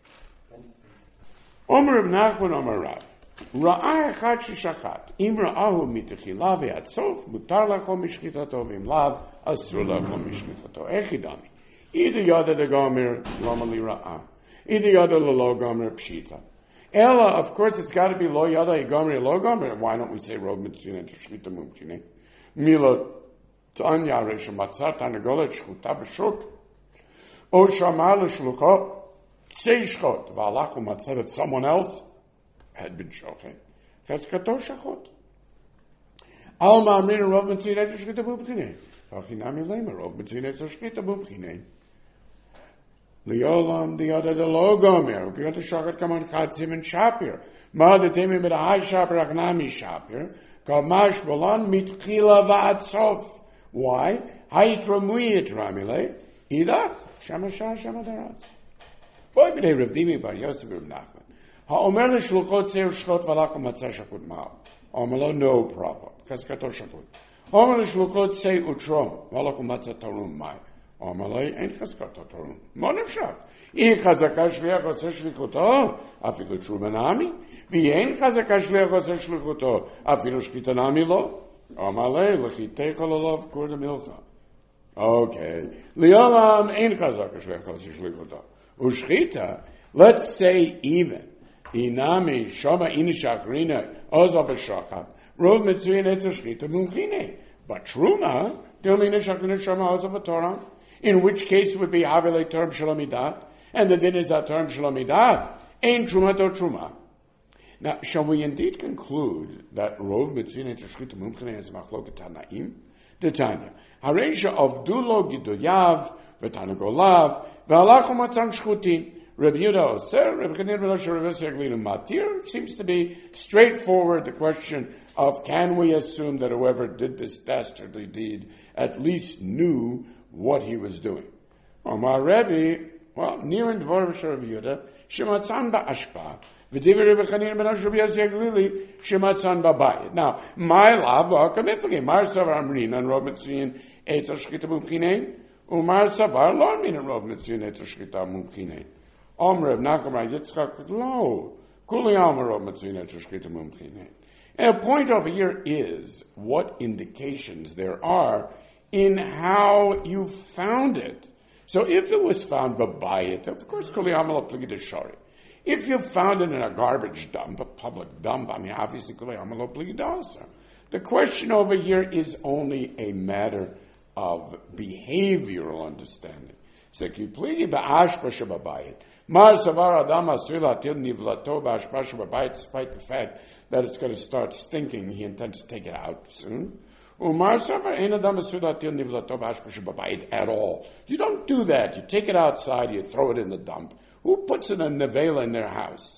Omer Reb Nachman Omer Rav. Ra'ah echad sheshachat. Im ra'ahu mitechila ve'ad sof, mutar lacho mishchitato v'im lav, asur lacho mishchitato. Echidami. Either yada de gomer lama li ra'ah. Either yada lo gomer pshita. Ella, of course, it's got to be lo yada e gomer lo gomer. Why don't we say rob mitzvah and shchita mumkine? Mila tanya resh matzah tanagolet shchuta b'shuk. O shamal shlucha seishchot v'alach umatzah that someone else had been shocking. Chazkato shachot. Al ma'amrin rob mitzvah and shchita mumkine. V'achinami lema rob mitzvah and shchita mumkine. Liolam the other the lo gomer. We got to shochet come on chatzim and shapir. Ma the temim with a high shapir achnami shapir. Kamash bolan mitchila va'ad sof. Why? Hayit ramuyit ramile. Ida shamashah shamadaratz. Boy b'nei Rav Dimi bar Yosef Rav Nachman. Ha'omer l'shluchot seir shchot v'alach u'matzah shachut ma'al. Omelo, no problem. Chazkato Shabut. Omelo Shluchot say Utrom. Malach Umatzah Tarum Mai. Omelo, ain't Chazkato Tarum. Monefshach. I Chazaka Shliach Ose Shlichuto, Afilu Trumanami. Vi ain't Chazaka Shliach Ose Shlichuto, Afilu Shkitanami Lo. Omelo, Lechitech Ololov Kurda Milcha. Okay. Liolam ain't Chazaka Shliach Ose Shlichuto. Ushchita, let's say even. Inami Shoma Inishachrina Ozav Shachab. Rov Mitzuyin Etzashchita Munchine. But Truma, Dilmina Shachrina Shoma Ozav Torah. In which case it would be Havile term Shalomidat. And the din is a term Shalomidat. Ain't Truma to Truma. Now, shall we indeed conclude that Rov Mitzuyin Etzashchita Munchine is Machloket Tanaim? The Tanya. Hareisha of Dulo Gidoyav, Vetanagolav, Ve'alachu Matzang Shchutin. Rabbi Yehuda Oser, Rabbi Chanina ben Asher, Rabbi Yossi Aglinu Matir, seems to be straightforward. The question of can we assume that whoever did this dastardly deed at least knew what he was doing? Omar Rebbe, well, near in Dvor of Rabbi Yehuda, Shematzan ba'ashpa, v'divrei Rabbi Chanina ben Asher, Rabbi Yossi Aglili, Shematzan ba'bayit. Now, my lab, ha'kamiflige, Mar Savar Amrin, and Rov Mitzuyin, Eitz Shchita Mumchinein, Umar Savar, lo Amrin, and Rov Mitzuyin, Eitz Shchita Mumchinein. Omer of Nachman Yitzchak, lo, kuli Omer of Matzuyin Shchita Mumchine. And the point over here is what indications there are in how you found it. So if it was found babayit, of course, kuli Omer of Pligid Shari. If you found it in a garbage dump, a public dump, I mean, obviously, kuli Omer of Pligid also. The question over here is only a matter of behavioral understanding. So, ki pligi ba'ashpa shababayit. Mar savar adam asur latil nivlato ba'ashpa shababayit, despite the fact that it's going to start stinking, he intends to take it out soon. Umar savar ein adam asur latil nivlato ba'ashpa shababayit at all. You don't do that. You take it outside, you throw it in the dump. Who puts in a nevela in their house?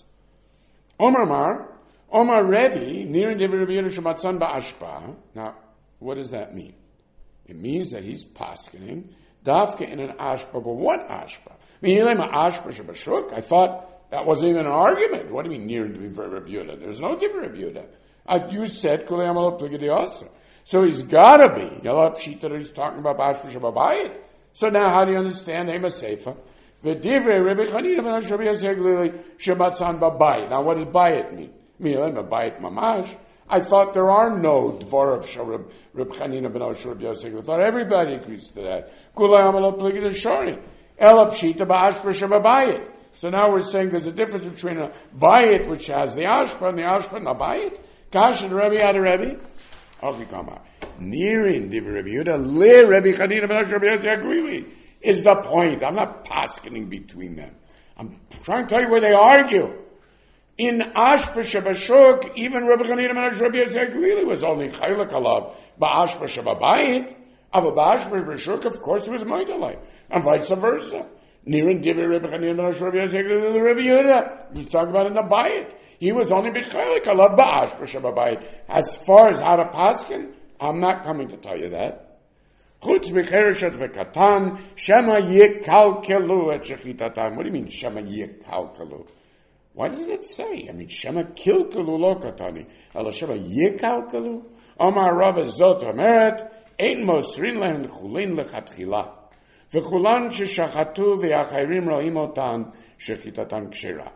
Omar Mar, Omar Rebbe, near in Rabbi Yehuda shematzan ba'ashpa. Now, what does that mean? It means that he's paskening Dafka in an ashpa, but what ashpa? I mean, ashpa shabashuk. I thought that wasn't even an argument. What do you mean near to be for Rabbi Yehuda? There's no different Rabbi Yehuda. You said kulei amalot pligidiyasa. So he's gotta be yalap shita that he's talking about ashpa shababayit. So now how do you understand Ema Seifa? V'divrei Rabbi Chanina ben Asher Yaseglili shematzan babayit. Now what does bayit mean? I mean, bayit mamash. I thought there are no dvar of Reb Reb Chanina ben Asher Reb Yosef. I thought everybody agrees to that. Kulay amalot pligid shari. Elab shita ba'ashpa shababayit. So now we're saying there's a difference between a bayit which has the ashpa and the ashpa and a bayit. Kash and Rebbe had a Rebbe. Okay, come on. Nearing the Rebbe Yehuda le Rebbe Chanina ben Asher Reb Yosef Aglili is the point. I'm not paskening between them. I'm trying to tell you where they argue. In Ashpa Shabashuk, even Rabbi Chanina ben Asher Reb Yosef Aglili was only Chaylik Alav ba'ashpa shababayit. Ava ba'ashpa Shabashuk, of course, it was Moedalai. And vice versa. Near and Divi Rabbi Chanina ben Asher Reb Yosef Aglili the Rabbi Yehuda. He's talking about in the Bayit. He was only B'chaylik Alav ba'ashpa shababayit. As far as how to paskin, I'm not coming to tell you that. Chutz b'chereshet v'katan, shema yikalkelu et shechitatan. What do you mean, shema yikalkelu? Why doesn't it say? I mean, Shema kilkalu lo katani. Ela Shema yikalkalu. Omar Rav Zot Omeret, ein mosrin lehem chulin lechatchila. V'chulan sheshachatu v'yachayrim ro'im otan shechitatan kshera.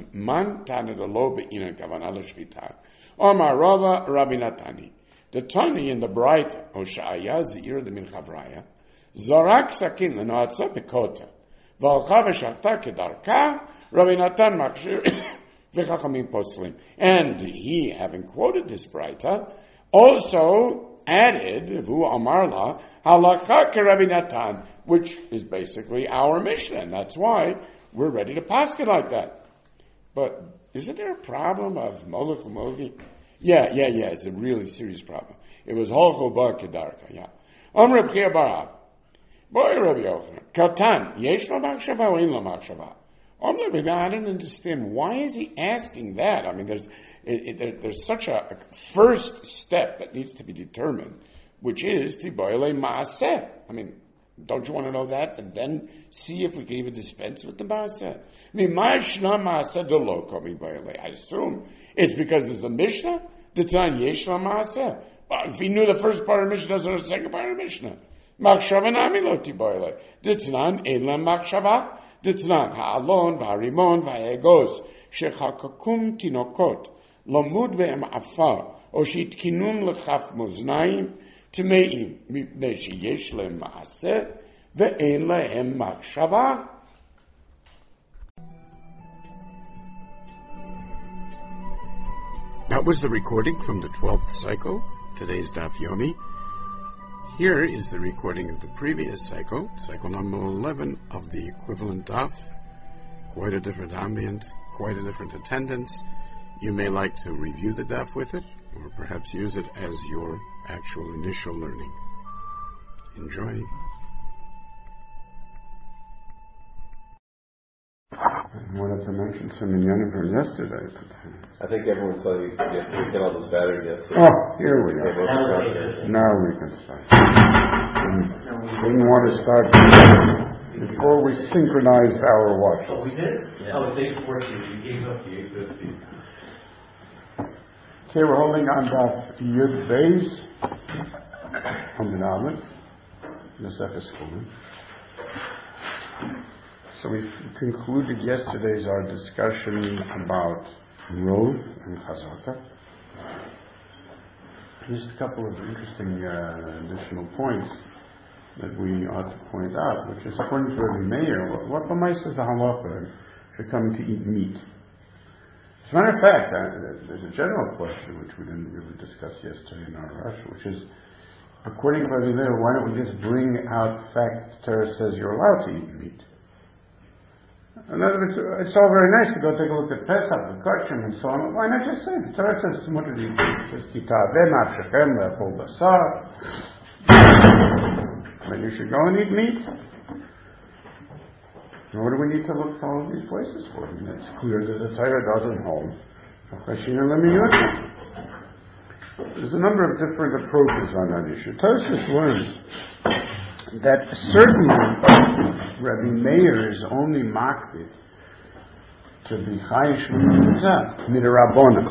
Man tana de lo be'ina kavana l'shchita. Omar Rava Rabbi Natani. The Tani in the bright Hoshaya Zir the min Chavraya. Zorak sakin l'noatza bekota. V'alcha v'shachta kedarka. Rabbi Natan Machshir v'chachamim poslim. And he, having quoted this braita, also added, Vu Amarla, halakha ke Rabbi Natan, which is basically our Mishnah, and that's why we're ready to pass it like that. But isn't there a problem of Molech Umovi? Yeah, yeah, yeah, it's a really serious problem. It was Holcho Bar Kedarka, yeah. Om Reb Chia Barav, Boy Rabbi Yochanan, Katan, yesh lo machshava or in lo machshava? I don't understand. Why is he asking that? I mean, there's it, it, there, there's such a, a first step that needs to be determined, which is tiboyle maaseh. I mean, don't you want to know that? And then see if we can even dispense with the maaseh. I mean, ma'ashna maaseh dolo komi boyle. I assume it's because it's the Mishnah D'Tan yesh la maaseh. But if he knew the first part of the Mishnah doesn't know the second part of the Mishnah. Machshava nami lo tiboyle. D'Tan ein la machshava. D'Tan ha'alon v'harimon v'ha'egos shechakakum tinokot lomud be'em afar o shitkinum lechaf moznayim tmeim mipnei sheyesh lehem maaseh ve'en lehem machshava. That was the recording from the twelfth cycle, today's Daf Yomi. Here is the recording of the previous cycle, cycle number eleven of the equivalent Daf. Quite a different ambience, quite a different attendance. You may like to review the Daf with it, or perhaps use it as your actual initial learning. Enjoy. I wanted to mention some minyanim from yesterday. I think everyone saw you get all those batteries yesterday. Oh, here we go. Now we can start. We didn't want to start before we synchronized our watches. Oh, we did? Yeah. Oh, it's eight fourteen. You gave up the eight fifteen. Okay, we're holding on Daf Yud Beis Amud Aleph, Nesefes Chulin. So we concluded yesterday's our discussion about Rov and Chazaka. Just a couple of interesting uh, additional points that we ought to point out, which is according to Rabbi Meir, what B'mais is the halacha for coming to eat meat? As a matter of fact, uh, there's a general question which we didn't really discuss yesterday in our rush, which is, according to Rabbi Meir, why don't we just bring out the fact that Torah says you're allowed to eat meat? In other words, it's all very nice to go take a look at Pesach, the Karchim, and so on. Why not just say it? The Torah says, what did he do? It says, Kitaveh nafshechem le'achol basar. Then you should go and eat meat. And what do we need to look for all these places for? I mean, it's clear that the Torah doesn't hold. There's a number of different approaches on that issue. Tosfos learns that certainly Rabbi Meir is only makbid to be chayish midrabona.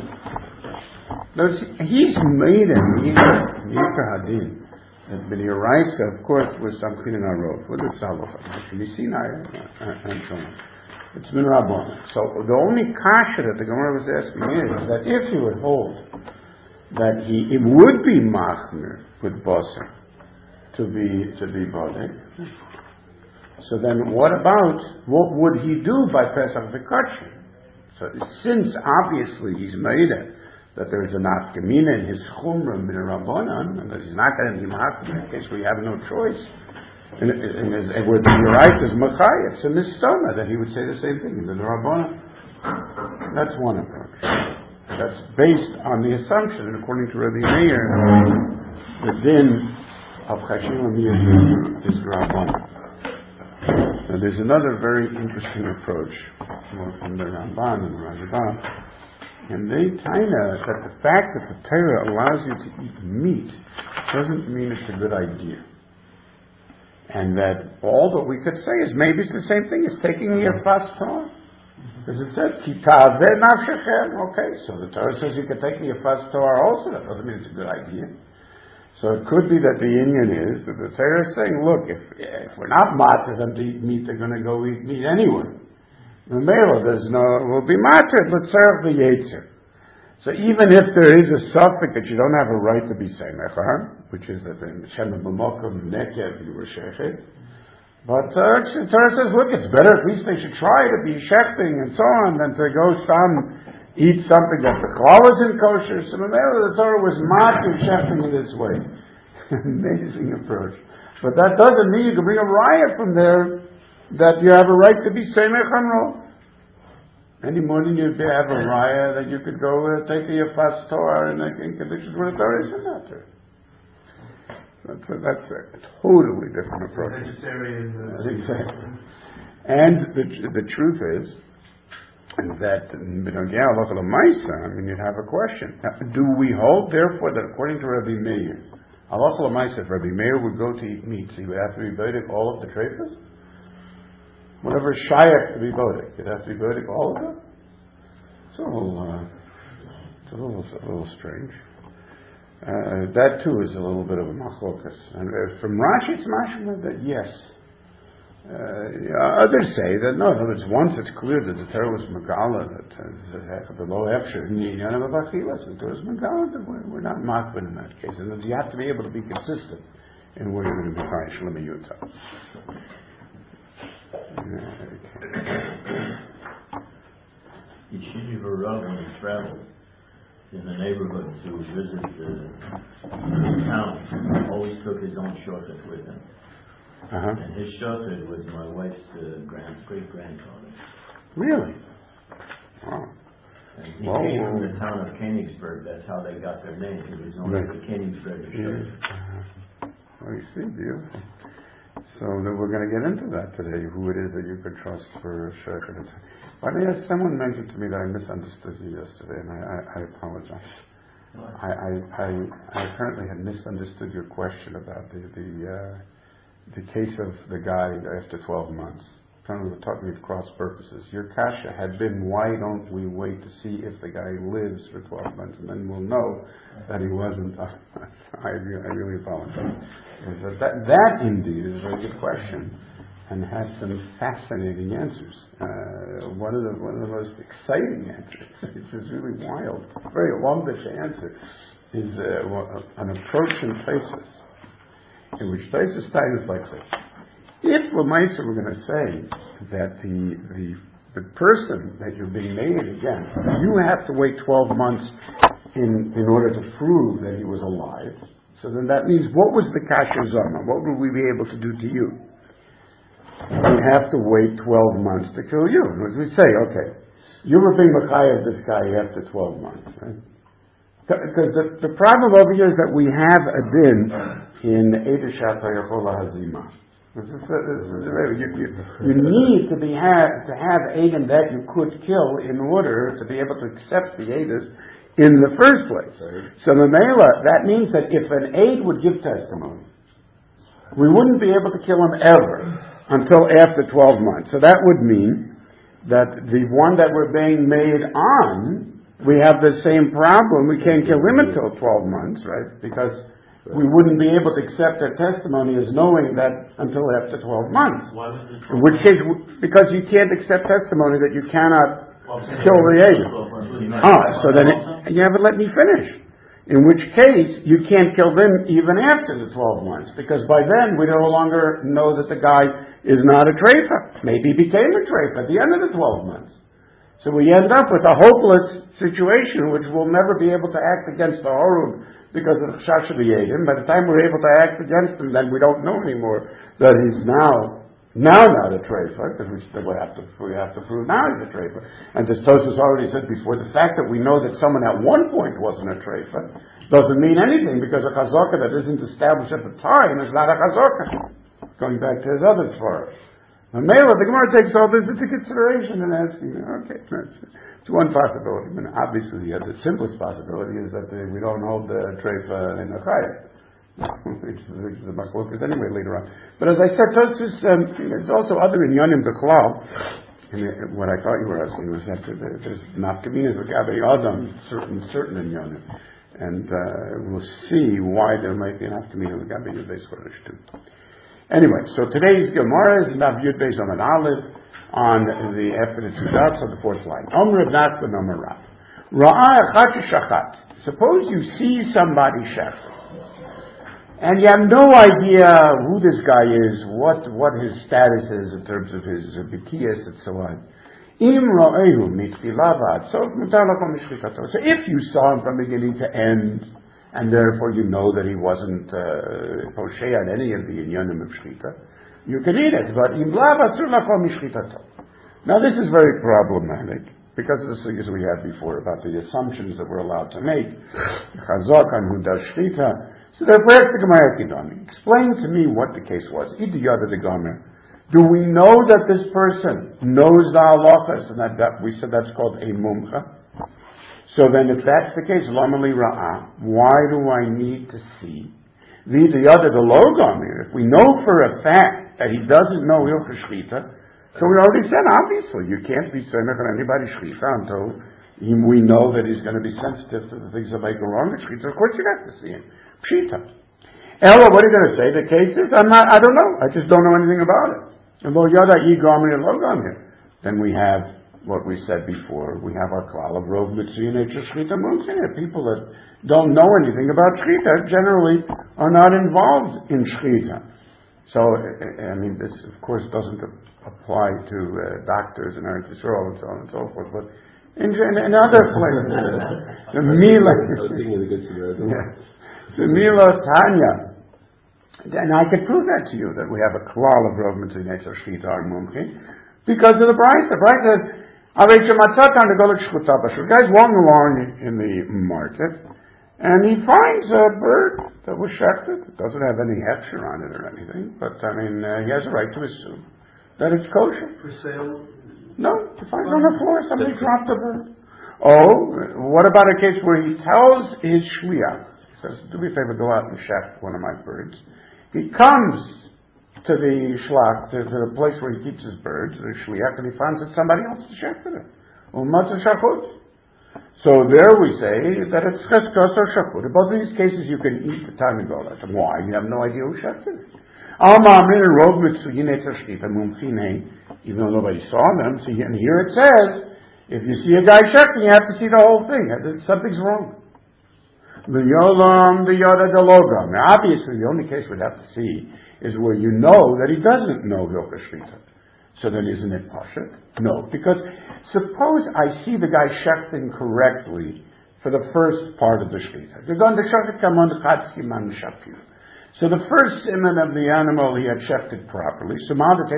He's made a mikra hadin that b'dioraisa, of course, was samchin in arov, with its halacha, actually Sinai, and so on. It's midrabona. So the only kasha that the Gemara was asking is that if you would hold that he it would be machmir with basar to be to be bodek. So then what about, what would he do by Pesach V'Karchim? So since obviously he's made it, that there's a nafkamina in his chumra min rabbanan, and that he's not going to be machmir, in case we have no choice, and, and, and where the right is machayef, it's a mistoma that he would say the same thing, the rabbanan. That's one approach. That's based on the assumption, and according to Rabbi Meir, the din of chashim amiyah is rabbanan. Now, there's another very interesting approach from the Ramban and the Rambam, and they kinda that the fact that the Torah allows you to eat meat doesn't mean it's a good idea, and that all that we could say is maybe it's the same thing as taking your fast Torah, because it says kitaveh nafshechem. Okay, so the Torah says you can take your fast Torah also. That doesn't mean it's a good idea. So it could be that the Indian is that the Torah is saying, look, if if we're not matter them to eat meat, they're going to go eat meat anyway. The male, there's no, will be matter, let's serve the yetzer. So even if there is a suffix that you don't have a right to be semechah, which is that in Shem b'mokum nekev you were shechet, but uh, the Torah says, look, it's better at least they should try to be shechting and so on than to go stam eat something that the chlal isn't kosher. So the Torah was matir shechting in this way. Amazing approach. But that doesn't mean you can bring a riot from there that you have a right to be semech hanro. Any more than you have a riot that you could go uh, take the fast Torah in, in conditions where the Torah isn't matter. That's a, that's a totally different approach. Vegetarian. Uh, exactly. And the the truth is that I mean, you'd have a question. Do we hold, therefore, that according to Rabbi Meir, halacha l'maisa, if Rabbi Meir would go to eat meat, so he would have to be bodek all of the treifas? Whatever shaykh to be bodek, he'd have to be bodek all of them? So, uh, It's a little, a little strange. Uh, that too is a little bit of a machlokas. And uh, from Rashi, it's mashma that yes. Uh, others say that no, in other words, once it's clear that the Torah was Megala, that uh, the low Efsher, and the Torah was Megala, that we're, we're not machbin in that case. And you have to be able to be consistent in where you're going to be fine, Shalom Yuta. Yeshiva Rav, when he traveled in the neighborhood to visit the, the town, always took his own shortcut with him. Uh-huh. And his shortcut was my wife's uh, grand, great-grandfather. Really? Wow. And he Well, came from the town of Königsberg. That's how they got their name. It was known as the Königsberg Church. Uh-huh. Oh, you see, beautiful. So then we're going to get into that today, who it is that you could trust for shortcut. But yes, someone mentioned to me that I misunderstood you yesterday, and I, I, I apologize. I, I, I, I apparently had misunderstood your question about the the, uh, the case of the guy after twelve months. Apparently we were talking at cross purposes. Your kasha had been, why don't we wait to see if the guy lives for twelve months, and then we'll know that he wasn't. I, I really apologize. That, that, that indeed is a very good question, and has some fascinating answers. Uh, one of the one of the most exciting answers, which is really wild, very longish answer, is uh, an approach in Taisus, in which Taisus states like this: if Lamaisa were going to say that the the the person that you're being made again, you have to wait twelve months in in order to prove that he was alive. So then that means, what was the kasher zama? What would we be able to do to you? We have to wait twelve months to kill you. As we say, okay, you were being Machayev this guy after twelve months, right? Because the, the problem over here is that we have a din in Edeshat HaYachola Hazima. You, you, you need to be have to have Edom that you could kill in order to be able to accept the Edus in the first place. Right. So Mamela, that means that if an aide would give testimony, we wouldn't be able to kill him ever until after twelve months. So that would mean that the one that we're being made on, we have the same problem. We can't kill him until twelve months, right? Because we wouldn't be able to accept their testimony as knowing that until after twelve months. In which case, because you can't accept testimony that you cannot kill the aide. Ah, so then it, you haven't let me finish. In which case, you can't kill them even after the twelve months, because by then we no longer know that the guy is not a treifa. Maybe he became a treifa at the end of the twelve months. So we end up with a hopeless situation, which we'll never be able to act against the Horub because of the Chash of the Yedim. By the time we're able to act against him, then we don't know anymore that he's now Now not a treifa, because we still have to we have to prove now he's a treifa. And as Tosfos already said before, the fact that we know that someone at one point wasn't a treifa doesn't mean anything, because a chazaka that isn't established at the time is not a chazaka. Going back to his other Torah. Now, Mela, the Gemara takes all this into consideration and asking, okay, it's, it's one possibility. I mean, obviously, uh, the simplest possibility is that the, we don't hold the treifa in a chayah. which is the machlokas anyway later on. But as I said, Tosfos, um, there's also other inyanim b'chlal. And what I thought you were asking was that there's nafkaminas v'gabei adam, certain certain inyanim, and uh, we'll see why there might be an nafkamina v'gabei yudei skodesh too. Anyway, so today's Gemara is Nav Yud Beis Amud Aleph on the after the two dots on the fourth line. Omer Rav Nachman Omer Rav. Ra'ah echad shachat. Suppose you see somebody shachat, and you have no idea who this guy is, what what his status is in terms of his bikiyas and so on. Im ra'ehu mitchilavad. So so if you saw him from beginning to end, and therefore you know that he wasn't posheh uh, on any of the inyanim of shchita, you can eat it. But im lav atzur lachol mishchitato. Now this is very problematic, because of the things we had before about the assumptions that we're allowed to make. Chazak on who does shchita. So therefore, ask the Gemara Kidami. Explain to me what the case was. Do we know that this person knows the halachas, and that, that we said that's called a mumcha? So then, if that's the case, lamali ra'ah, why do I need to see the the other the logamir? If we know for a fact that he doesn't know hilchos shchita, so we already said obviously you can't be saying on anybody shchita until he, we know that he's going to be sensitive to the things that make him wrong in shechita. Of course, you have to see him. Pshita. Ella, what are you going to say? The case is, I'm not, I don't know. I just don't know anything about it. And lo yada yigomer and lo gomer. Then we have what we said before. We have our klal of rov mitzuyin etcher shechita mumkin. People that don't know anything about shechita generally are not involved in shechita. So, I mean, this of course doesn't apply to uh, doctors and Eretz Yisrael and so on and so forth, but in, in, in other places, the Mila, I was thinking of the good Samaritan. Yeah. The Mila Tanya, and I could prove that to you, that we have a klal of rov mitzuyin etcher shechita ar mumkin, because of the Bryce. The Bryce says, Arei shematzatan to go to shchuta b'shul. The guy's walking along in the market, and he finds a bird that was shechted. It doesn't have any hefsher on it or anything, but I mean, uh, he has a right to assume that it's kosher. For sale? No, he finds it on the floor, somebody dropped a bird. Oh, what about a case where he tells his shliach, he says, do me a favor, go out and shecht one of my birds. He comes to the shlach, to, to the place where he keeps his birds, the shliach, and he finds that somebody else has shechted it. Umatzah shachut. So there we say that it's cheskos or shachut. In both of these cases, you can eat the time and go. Why? You have no idea who shechted it. Al-ma'amin and rov mitzuyin etcher shechita mumkin, even though nobody saw them. See, and here it says, if you see a guy shechting, you have to see the whole thing. Something's wrong. Now, obviously, the only case we'd have to see is where you know that he doesn't know Hilchah Shechita. So then isn't it Pashut? No, because suppose I see the guy shechting correctly for the first part of the Shechita. So the first siman of the animal he had shechted properly. So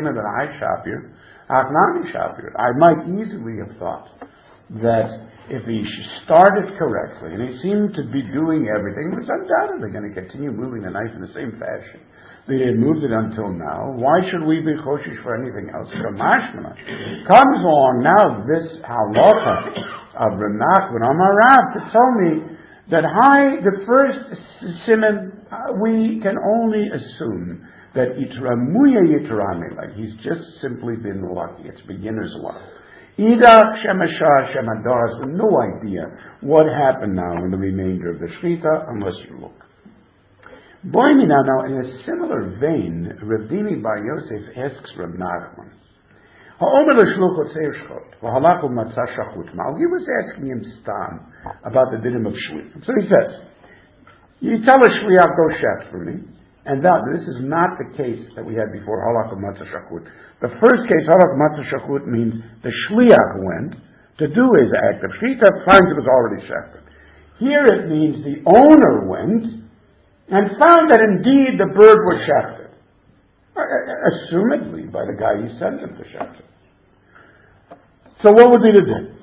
I might easily have thought that if he started correctly, and he seemed to be doing everything, he was undoubtedly going to continue moving the knife in the same fashion that he had moved it until now. Why should we be choshish for anything else? Mashmana comes along now this halacha of Reb Nachman Amar Rav to tell me that hi, the first siman, uh, we can only assume that itramuya yitrami, like he's just simply been lucky. It's beginner's luck. Idach Shemashah Shemadas, with no idea what happened now in the remainder of the Shechita, unless you look. Boimi now, now, in a similar vein, Rav Dimi Bar Yosef asks Reb Nachman, Ha'omer l'shluchot seir shchot, v'halachu matzah shachut mal. He was asking him stam about the dinim of shliach. So he says, you tell a shliach, go shecht for me. And that, this is not the case that we had before, halach matzah shachut. The first case, halach matzah shachut, means the shliach went to do his act of shechita, finds it was already shechted. Here it means the owner went and found that indeed the bird was shechted. Assumedly by the guy he sent him to shecht it. So what would be the din?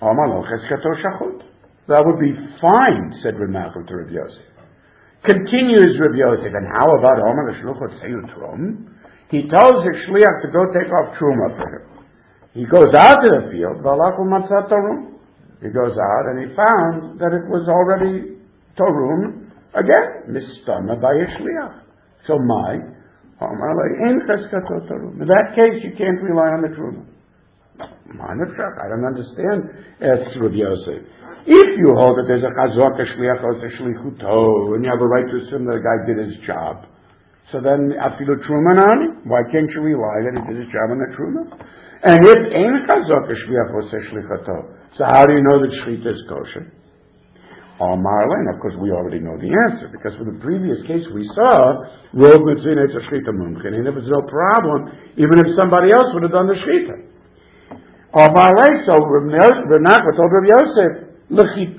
That would be fine, said Reb Nachman to Reb Yosef. Continues Reb Yosef, and how about Omer l'shluchot seyu trum? He tells his shliach to go take off truma for him. He goes out to the field, v'alachu matzah torum. He goes out and he found that it was already torum again, mistama by his shliach. So my Omer le'ein cheskato torum. In that case, you can't rely on the truma. I don't understand, asks Reb Yosef. If you hold that there's a chazok, a shliach, or a shlichuto, and you have a right to assume that the guy did his job, so then afilu truma nani, why can't you rely that he did his job on the truma? And if ain't chazok, a shliach, or a shlichuto, so how do you know that shechita is kosher? All marlin, of course, we already know the answer, because for the previous case we saw, rov mitzuyin etcher shechita mumkin, and there was no problem, even if somebody else would have done the shechita. All marlin, so Reb Nachman told Reb Yosef, now this,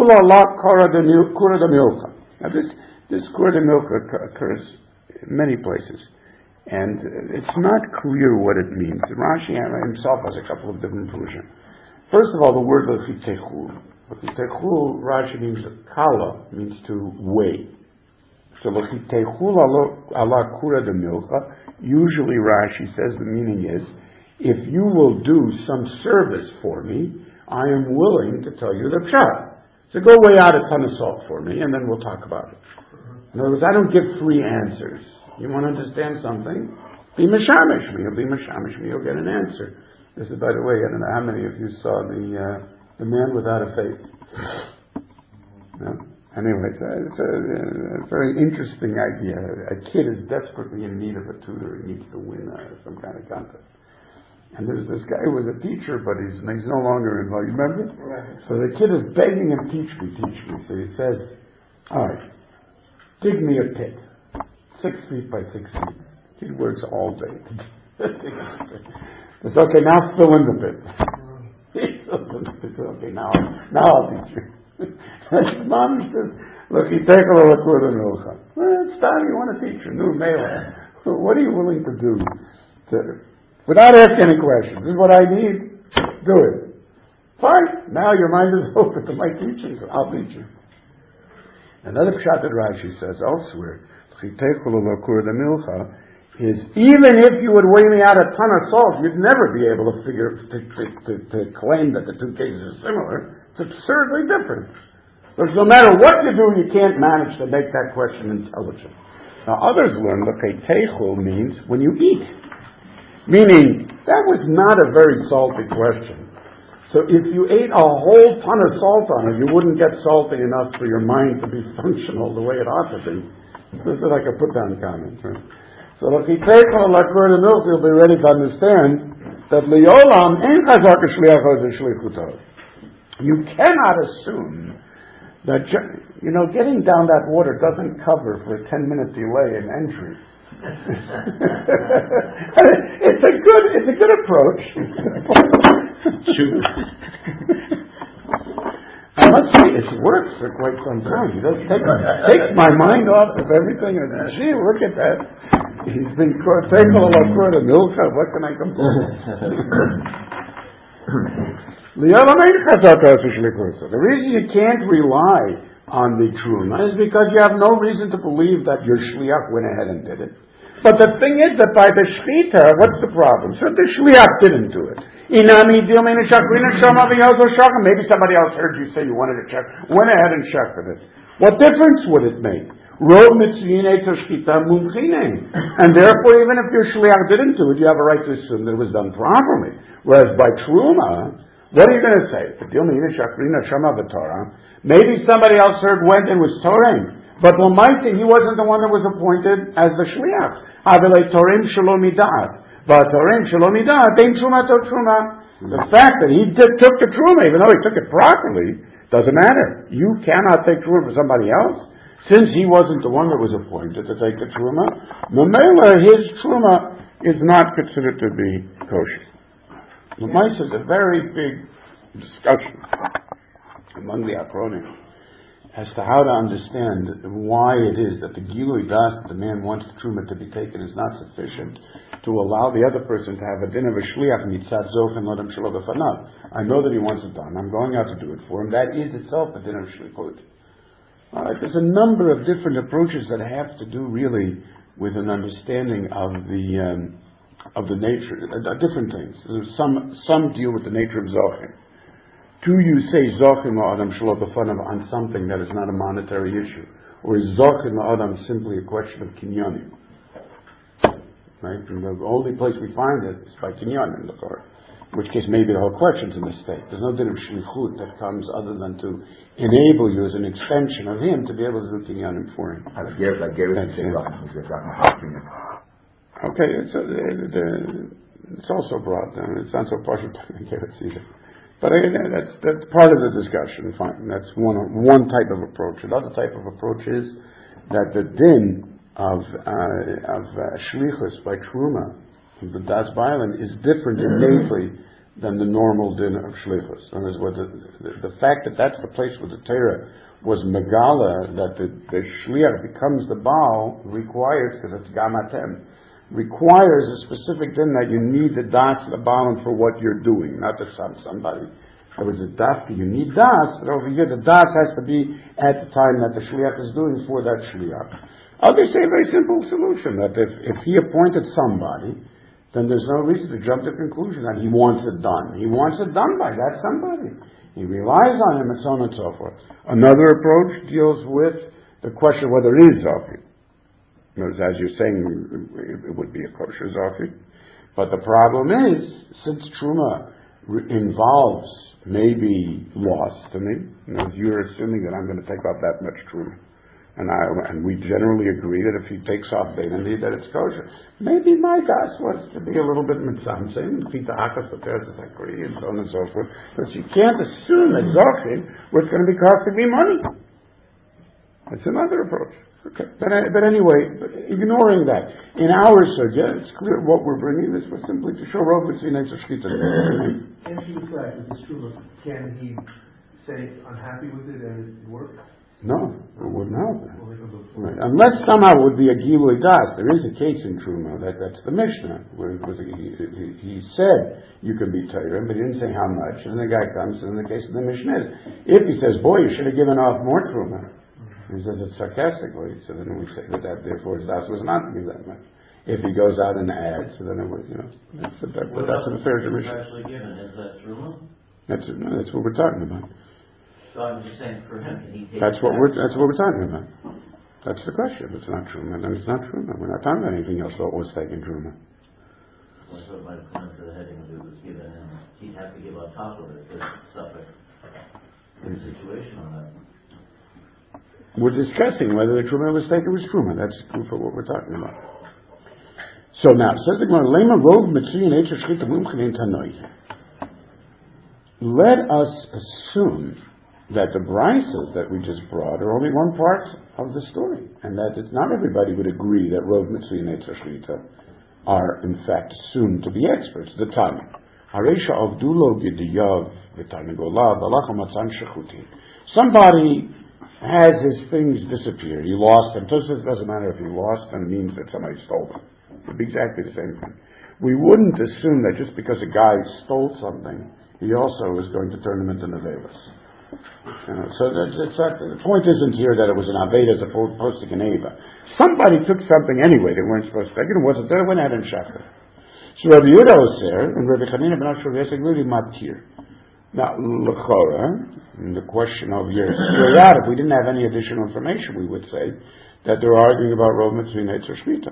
this kura de milcha occurs in many places, and it's not clear what it means. Rashi himself has a couple of different versions. First of all, the word l'chitechul. L'chitechul, Rashi means kala, means to weigh. So l'chitechul ala kura de milcha, usually Rashi says the meaning is, if you will do some service for me, I am willing to tell you the pshat. So go weigh out a ton of salt for me, and then we'll talk about it. In other words, I don't give free answers. You want to understand something? Be mashamish me. You'll be mashamish me. You'll get an answer. This is, by the way, I don't know how many of you saw the uh, the man without a faith. No? Anyway, it's a, it's a, a very interesting idea. A kid is desperately in need of a tutor. He needs to win uh, some kind of contest. And there's this guy who was a teacher, but he's, he's no longer involved. You remember? Right. So the kid is begging him, teach me, teach me. So he says, all right, dig me a pit. Six feet by six feet. He works all day. It's okay, now fill in the pit. Okay, now, now I'll teach you. Mom says, look, you take a look with the milcha. Well, it's time you want to teach a new male. What are you willing to do? To, without asking any questions. This is what I need. Do it. Fine. Now your mind is open to my teaching. I'll teach you. Another pshat that Rashi says elsewhere, is even if you would weigh me out a ton of salt, you'd never be able to figure to, to, to, to claim that the two cases are similar. It's absurdly different. Because no matter what you do, you can't manage to make that question intelligent. Now others learn that Teichel means when you eat. Meaning, that was not a very salty question. So if you ate a whole ton of salt on it, you wouldn't get salty enough for your mind to be functional the way it ought to be. This is like a put-down comment, right? So if he takes on like word of milk, you'll be ready to understand that liolam ein chazak shliach shlichuto. You cannot assume that, you know, getting down that water doesn't cover for a ten-minute delay in entry. it's a good, it's a good approach. I must say, it's worked for quite some time. He does take, takes my mind off of everything. And gee, look at that. He's been taking a lot of milk. What can I complain? The reason you can't rely on the truma is because you have no reason to believe that your shliach went ahead and did it. But the thing is that by the shchita, what's the problem? So the shliach didn't do it. Maybe somebody else heard you say you wanted to check, went ahead and checked it. What difference would it make? And therefore, even if your shliach didn't do it, you have a right to assume that it was done properly. Whereas by truma, what are you going to say? Maybe somebody else heard, went and was torah. But L'maisa, he wasn't the one that was appointed as the shliach. The fact that he did, took the truma, even though he took it properly, doesn't matter. You cannot take truma for somebody else, since he wasn't the one that was appointed to take the truma. Mamela, his truma is not considered to be kosher. L'maisa is a very big discussion among the Achronim as to how to understand why it is that the Gilui Das, that the man wants the truma to be taken, is not sufficient to allow the other person to have a din of a shliach mitzad zoch and let him shelo b'fanav. I know that he wants it done. I'm going out to do it for him. That is itself a din of shlichut. All right, there's a number of different approaches that have to do really with an understanding of the um, of the nature, uh, different things. Some some deal with the nature of zochim. Do you say zochim la'adam shelo b'fanav on something that is not a monetary issue, or is zochim la'adam simply a question of kinyanim? Right, and the only place we find it is by kinyanim, in which case maybe the whole collection's in the state. There's no din of shlichut that comes other than to enable you as an extension of him to be able to do kinyanim for him. Okay, it's, uh, the, the, it's also broad. I mean, it's not so partial either. But again, that's that's part of the discussion. Fine, that's one one type of approach. Another type of approach is that the din of uh, of uh, shlichus by truma, the das bailan, is different innately than the normal din of shlichus. In other words, the, the, the fact that that's the place where the Torah was megala, that the, the shliach becomes the baal, requires, because it's gamatem, requires a specific din that you need the das, the baal, for what you're doing, not to some somebody. There was a dafka, you need das, but over here the das has to be at the time that the shliach is doing for that shliach. Others say a very simple solution, that if, if he appointed somebody, then there's no reason to jump to the conclusion that he wants it done. He wants it done by that somebody. He relies on him, and so on and so forth. Another approach deals with the question whether it is zofi. As you're saying, it would be a kosher zofi. But the problem is, since truma involves may be lost to me. And you're assuming that I'm going to take off that much truma. And I and we generally agree that if he takes off Beinani, that it's kosher. Maybe my das was to be a little bit mitzamtzim, Pita Akas, Pateres, Zakri, and so on and so forth. But you can't assume that Zochim was going to be costing me money. That's another approach. Okay. But, but anyway, ignoring that, in our sugya, it's clear what we're bringing this was simply to show Rov between Eitz Shchita. If he reflects with this truma, can he say, I'm happy with it and it works? No, it wouldn't help. Right. Unless somehow it would be a Gilui Das. There is a case in Truma, that, that's the Mishnah, where it was a, he, he, he said you can be Torah, but he didn't say how much. And then the guy comes, and in the case of the Mishnah is, if he says, boy, you should have given off more Truma, he says it sarcastically, so then we say that, that therefore his Das was not to be that much. If he goes out and adds, so then it would, you know, that's, that, but that's an affair to Mishnah. Actually given, is that Truma? That's, no, that's what we're talking about. So I'm just saying for him, can he take That's what we're that's what we're talking about. That's the question. If it's not true, then it's not true. We're not talking about anything else but what's taken true. Well, so it might have come into the heading that it was given him. He'd have to give on top of it to suffer the situation on that. We're discussing whether the truma was taken was truma. That's proof of what we're talking about. So now, says the Gemara, Lema Rov Mitzri and Eitz Shchita Mumchen Tanoi. Let us assume that the brises that we just brought are only one part of the story, and that it's not everybody would agree that Rov Mitzri and Eitz Shchita are in fact assumed to be experts. The Tanya, Haresha Avdulo Gidiyav V'Tarnegolav Alacha Matzan Shechutin. Somebody has his things disappear. He lost them. Tosfos, it doesn't matter if he lost them, it means that somebody stole them. It would be exactly the same thing. We wouldn't assume that just because a guy stole something, he also is going to turn them into nevelas. You know, so that's, it's not, the point isn't here that it was an aveda as opposed to geneva. Somebody took something anyway they weren't supposed to take, and it wasn't there, went out and shechted. So Rabbi Yehuda was there, and Rabbi Chanina ben Ashur said, really matir. Now, l'chora, the question of your out, if we didn't have any additional information, we would say that they're arguing about Rov Mitzri and Eitz Shchita.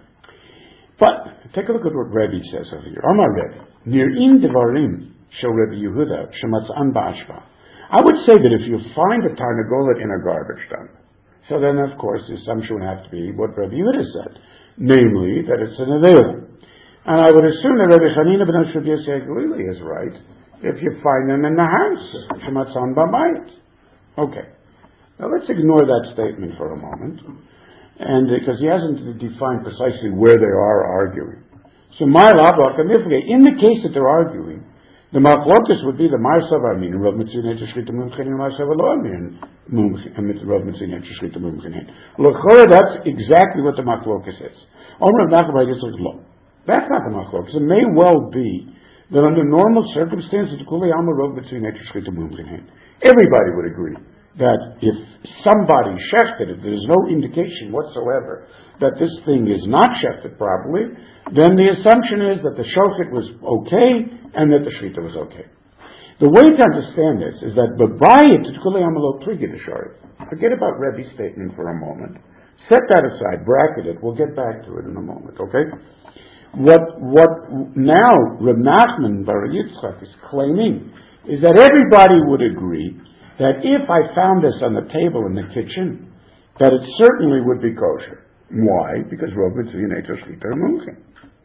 But take a look at what Rebbe says over here. Amar Rebbe, nir'in devarim shel Rabbi Yehuda shematzan ba'ashva. I would say that if you find a tarnagolet in a garbage dump, so then of course the assumption would have to be what Rabbi Yehuda said, namely that it's an avela. And I would assume that Rabbi Chanina ben Ashur Galili is right if you find them in the house, shematzan ba'bayit. Okay. Now let's ignore that statement for a moment, and because he hasn't defined precisely where they are arguing. So my labak, in the case that they're arguing, the machlokas would be the marsav amin Rov Mitzri and Eitz Shchita Mumchen and marsav lo amin Rov Mitzri and Eitz Shchita Mumchen. L'chora, that's exactly what the machlokas is. Omer Rav Nachman just like lo. That's not the machlokas. It may well be that under normal circumstances, kulei amar Rov Mitzri and Eitz Shchita Mumchen. Everybody would agree that if somebody shechted it, there's no indication whatsoever that this thing is not shechted properly, then the assumption is that the shochet was okay and that the shechita was okay. The way to understand this is that b'bayit kulei amalo trigger the shari. Forget about Rebbe's statement for a moment. Set that aside, bracket it. We'll get back to it in a moment. Okay. What what now Reb Nachman bar Yitzchak is claiming is that everybody would agree that if I found this on the table in the kitchen, that it certainly would be kosher. Why? Because Rov Mitzri and Eitz Shchita are mumchen.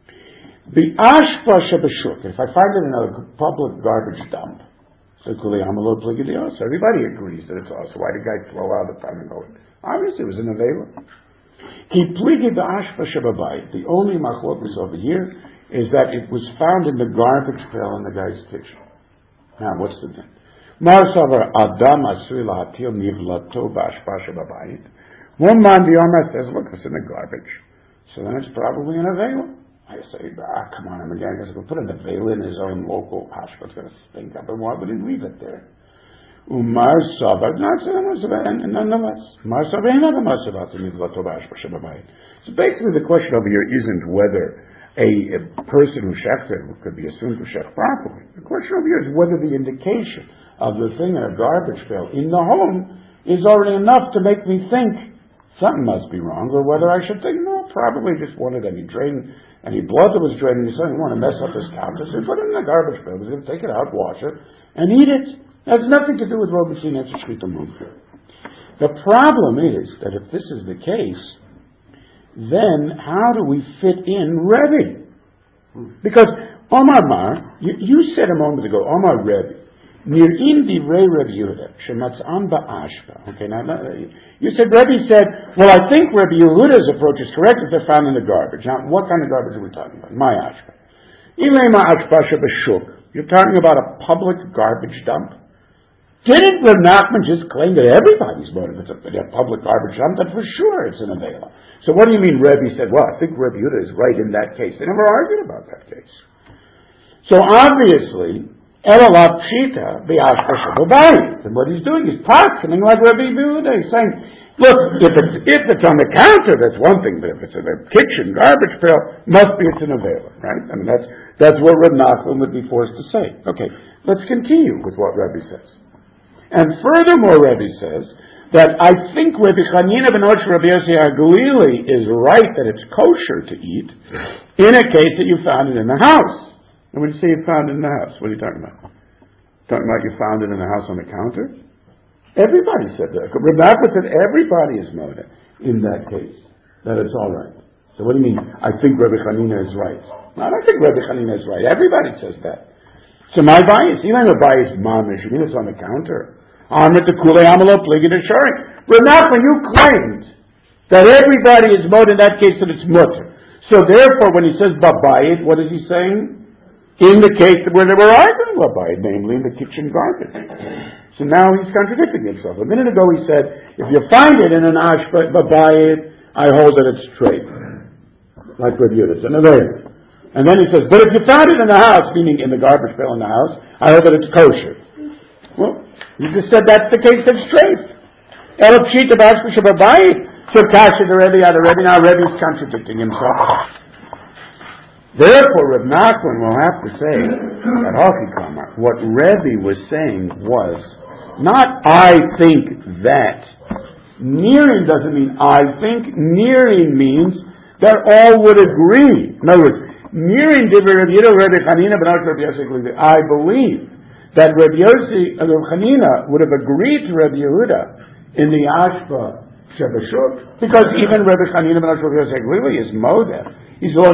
The ashpa shebeshuk, if I find it in a public garbage dump, so kulei amalo pligi dios, everybody agrees that it's also. Why did the guy throw out the time and go? Obviously, it was an avela. He pligi the ashpa shebabayit. The only machlokus over here is that it was found in the garbage pail in the guy's kitchen. Now, what's the thing? Marsavar Adam Asri Lahatil Nivlato Bashpasha Babayit. One man the Omer says, look, it's in the garbage. So then it's probably an avela. I say, ah, come on, I'm again, because if we put an avela in his own local hashpa, it's going to stink up, and why would he leave it there? Umar Savar, and nonetheless, Mar Savar, another Marsavat Nivlato Bashpasha Babayit. So basically the question over here isn't whether a, a person who shechted could be assumed to shech properly. The question over here is whether the indication of the thing in a garbage pail in the home is already enough to make me think something must be wrong, or whether I should think, no, probably just wanted any drain, any blood that was draining, so I didn't want to mess up his couch. So he put it in the garbage bin. He was going to take it out, wash it, and eat it. It has nothing to do with Robinson and Shechita Mumka. The problem is that if this is the case, then how do we fit in Rebbe? Because Omar Mar, you, you said a moment ago, Omar Rebbe, near in divrei Rebbe Yehuda, shematzan ba'ashba. Okay, now you said Rebbe said, well, I think Rebbe Yehuda's approach is correct if they're found in the garbage. Now, what kind of garbage are we talking about? My ashba. Ilay ma'ashba shebashuk. You're talking about a public garbage dump. Didn't Reb Nachman just claim that everybody's voted if it's a, a public garbage dump? That for sure it's an avela. So what do you mean Rebbe said, well, I think Rebbe Yehuda is right in that case? They never argued about that case. So obviously, Elalav Pshita b'ashba shebabayit. And what he's doing is pardoning like Rebbe Yehuda. He's saying, look, if it's, if it's on the counter, that's one thing, but if it's in a kitchen garbage pail, must be it's an avela, right? I mean, that's, that's what Reb Nachman would be forced to say. Okay, let's continue with what Rebbe says. And furthermore, Rebbe says that I think Rebbe Chanina ben Osh Rabbi Yossi HaGalili is right that it's kosher to eat in a case that you found it in the house. And when you say you found it in the house, what are you talking about? Talking about you found it in the house on the counter? Everybody said that. Rebbe Nachman said everybody is moda in that case, that it's all right. So what do you mean, I think Rebbe Chanina is right? No, I don't think Rebbe Chanina is right. Everybody says that. So my bias, even if a bias mamish, you mean it's on the counter. Amrit the Kule Amalo Pligid Ashari. Remember, you claimed that everybody is mode in that case that it's mutter. So therefore, when he says babayit, what is he saying? In the case where they were arguing babayit, namely in the kitchen garbage. So now he's contradicting himself. A minute ago he said, if you find it in an ash babayit, I hold that it's straight. Like Rav Yehuda, it's an avera. And then he says, but if you found it in the house, meaning in the garbage pail in the house, I hold that it's kosher. Well, you just said that's the case, that's straight. Elab Shita Bashba Shababayit. So Kasha the Rebbe, the Rebbe, now Rebbe's contradicting himself. Therefore, Reb Nachman will have to say that Hachikama, what Rebbe was saying was not I think that. Nearing doesn't mean I think. Nearing means that all would agree. In other words, Nearing Divrei Reb Yehuda Rebbe Chanina ben Osh Rabbi Yossi, I believe that Reb Yossi, uh, Reb Chanina would have agreed to Reb Yehuda in the Ashba Shebashuk, because even Reb Chanina ben Osh Rabbi Yossi is Modeh. He's he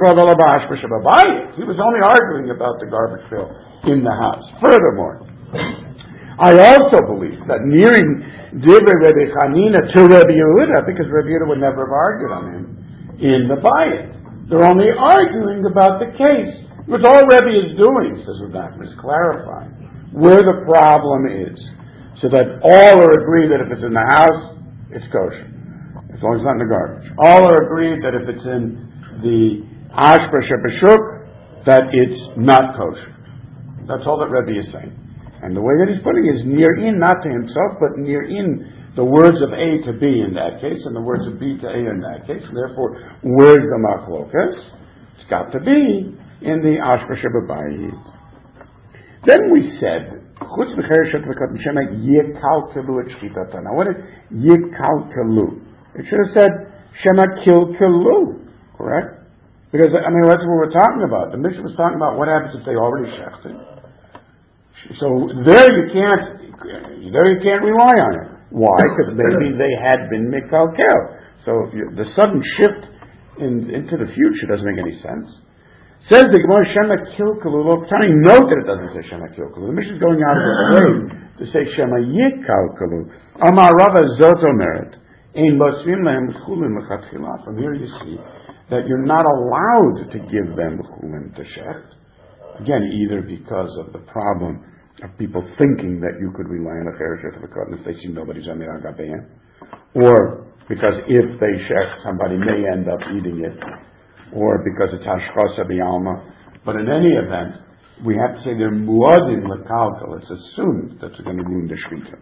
was only arguing about the garbage pail in the house. Furthermore, I also believe that nearing Divrei Rebbe Chanina to Rebbe Yehuda, because Rebbe Yehuda would never have argued on him in the Bayit. They're only arguing about the case. Which all Rebbe is doing, says Reb Nachman, is clarifying where the problem is, so that all are agreed that if it's in the house, it's kosher, as long as it's not in the garbage. All are agreed that if it's in the Ashba Shebashuk, that it's not kosher. That's all that Rebbe is saying. And the way that he's putting it is near in, not to himself, but near in the words of A to B in that case, and the words of B to A in that case. And therefore, where's the machlokas? It's got to be in the Ashba Shebabayit. Then we said, Chutz v'cher shetvekot m'shema yikalkelu et shchitata. Now what is yikalkelu? It should have said shema kilkelu, correct? Because, I mean, that's what we're talking about. The Mishnah was talking about what happens if they already shechted. So there you can't, there you can't rely on it. Why? Because maybe they had been mikalkel. So if you, the sudden shift in, into the future doesn't make any sense. Says the Gemara Shema Kilkalu. Look, Tani, note that it doesn't say Shema Kilkalu. The Mishnah is going out of its way to say Shema Yikalkalu. Amar Rava Zot Omeret. Ein Basvim Lehem Chulin Lechatchila. From here you see that you're not allowed to give them Chulin to Shecht. Again, either because of the problem of people thinking that you could rely on a Cheresh Shefakot if they see nobody's on the Agabein, or because if they Shecht, somebody may end up eating it, or because it's Hashchasa B'Alma. But in any event, we have to say they're muadim lekalkal. It's assumed that they're going to ruin the shechita.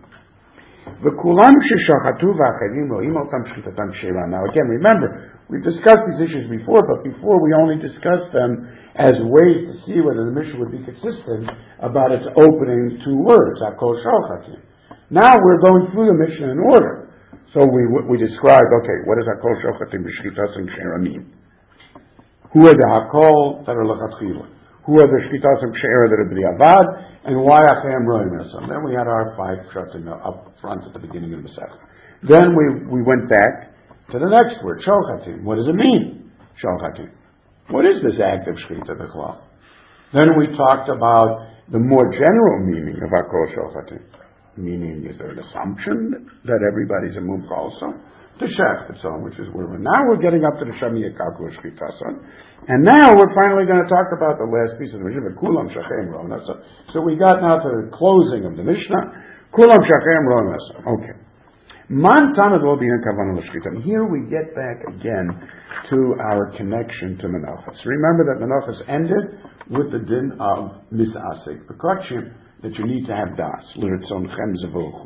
Now again, remember, we've discussed these issues before, but before we only discussed them as ways to see whether the Mishnah would be consistent about its opening two words, Hakol Shochatim. Now we're going through the Mishnah in order. So we we described, okay, what does Hakol Shochatim B'Shchitas and Kshera mean? Who are the Hakol that are L'Chatchila? Who are the Shchitas and Kshera that are B'Diavad? And why Achem Roim Esam? Then we had our five Pshatim up front at the beginning of the Masech. Then we, we went back to the next word, Shochatim. What does it mean, Shochatim? What is this act of Shchita B'Chlal? Then we talked about the more general meaning of Hakol Shochatim. Meaning, is there an assumption that everybody's a mumcha also? The Shech Tzon, which is where we're now. We're getting up to the Shami Yekakul Shchitason. And now we're finally going to talk about the last piece of the Mishnah, Kulam Shachem Ronasa. So, so we got now to the closing of the Mishnah, Kulam Shachem Ronasa. Okay. Man Tanad will be in Kavanah L'Shchita. And here we get back again to our connection to Menachos. Remember that Menachos ended with the din of Misasik, the Klakshim, that you need to have das, l'ritzon chem zevuchu.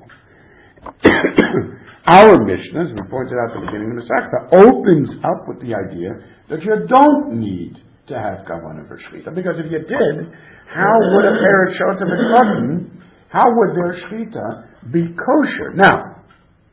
Our Mishnah, as we pointed out at the beginning of the Masechta, opens up with the idea that you don't need to have kavanah for shchita, because if you did, how would a pair of shotim and cotton, how would their shchita be kosher? Now,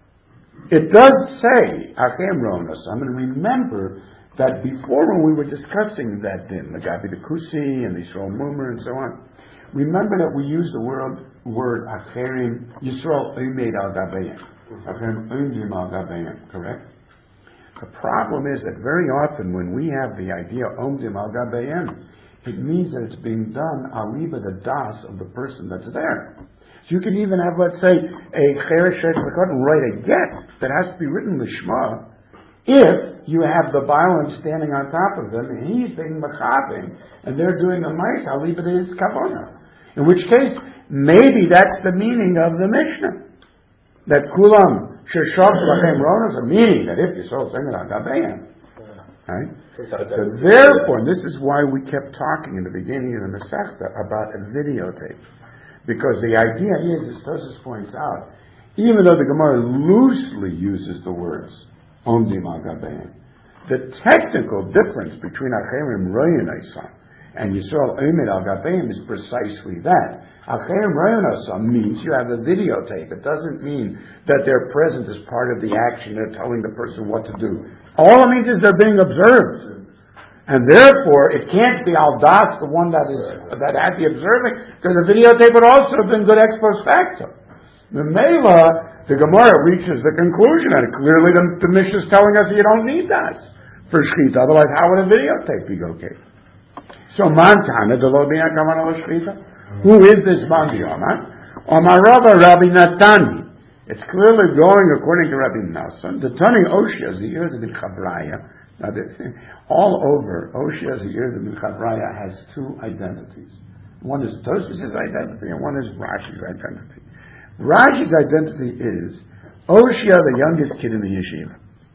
it does say achem ronasam, and remember that before when we were discussing that din, the Gabi the Kusi and the Yisrael Mummer and so on, remember that we use the word word acherim Yisrael umed al gabeim, acherim umdim al gabeim. Correct. The problem is that very often when we have the idea umdim al gabeim, it means that it's being done aliba the das of the person that's there. So you can even have, let's say, a cheresh shechakot write a get that has to be written lishma. If you have the violence standing on top of them and he's being machavim and they're doing the mice, I'll leave it as kavanah. In which case, maybe that's the meaning of the Mishnah. That kulam sheshach lachem ronas, meaning that if you saw something on gabeim. Right? So therefore, this is why we kept talking in the beginning of the Masechta about a videotape. Because the idea is, as Tosfos points out, even though the Gemara loosely uses the words omdim al gabeim, the technical difference between acherim royin eisam and Yisrael Umed al Gabeim is precisely that. Achem Rayonasam means you have a videotape. It doesn't mean that they're present as part of the action. They're telling the person what to do. All it means is they're being observed. And therefore, it can't be al das, the one that is that had the observing, because the videotape would also have been good ex post facto. The Mela, the Gemara reaches the conclusion that clearly the, the Mishnah is telling us you don't need das for shchita. Otherwise, how would a videotape be okay? So Mantana the lo b'yan kavanah l'shchita. Who is this man b'yoma? Omarava Rabbi Natani. It's clearly going according to Rabbi Nassan. The Tani Oshia Ziyur the Chabraya. Now, all over Oshia Ziyur the Chabraya has two identities. One is Tosfos' identity, and one is Rashi's identity. Rashi's identity is Oshia, the youngest kid in the yeshiva.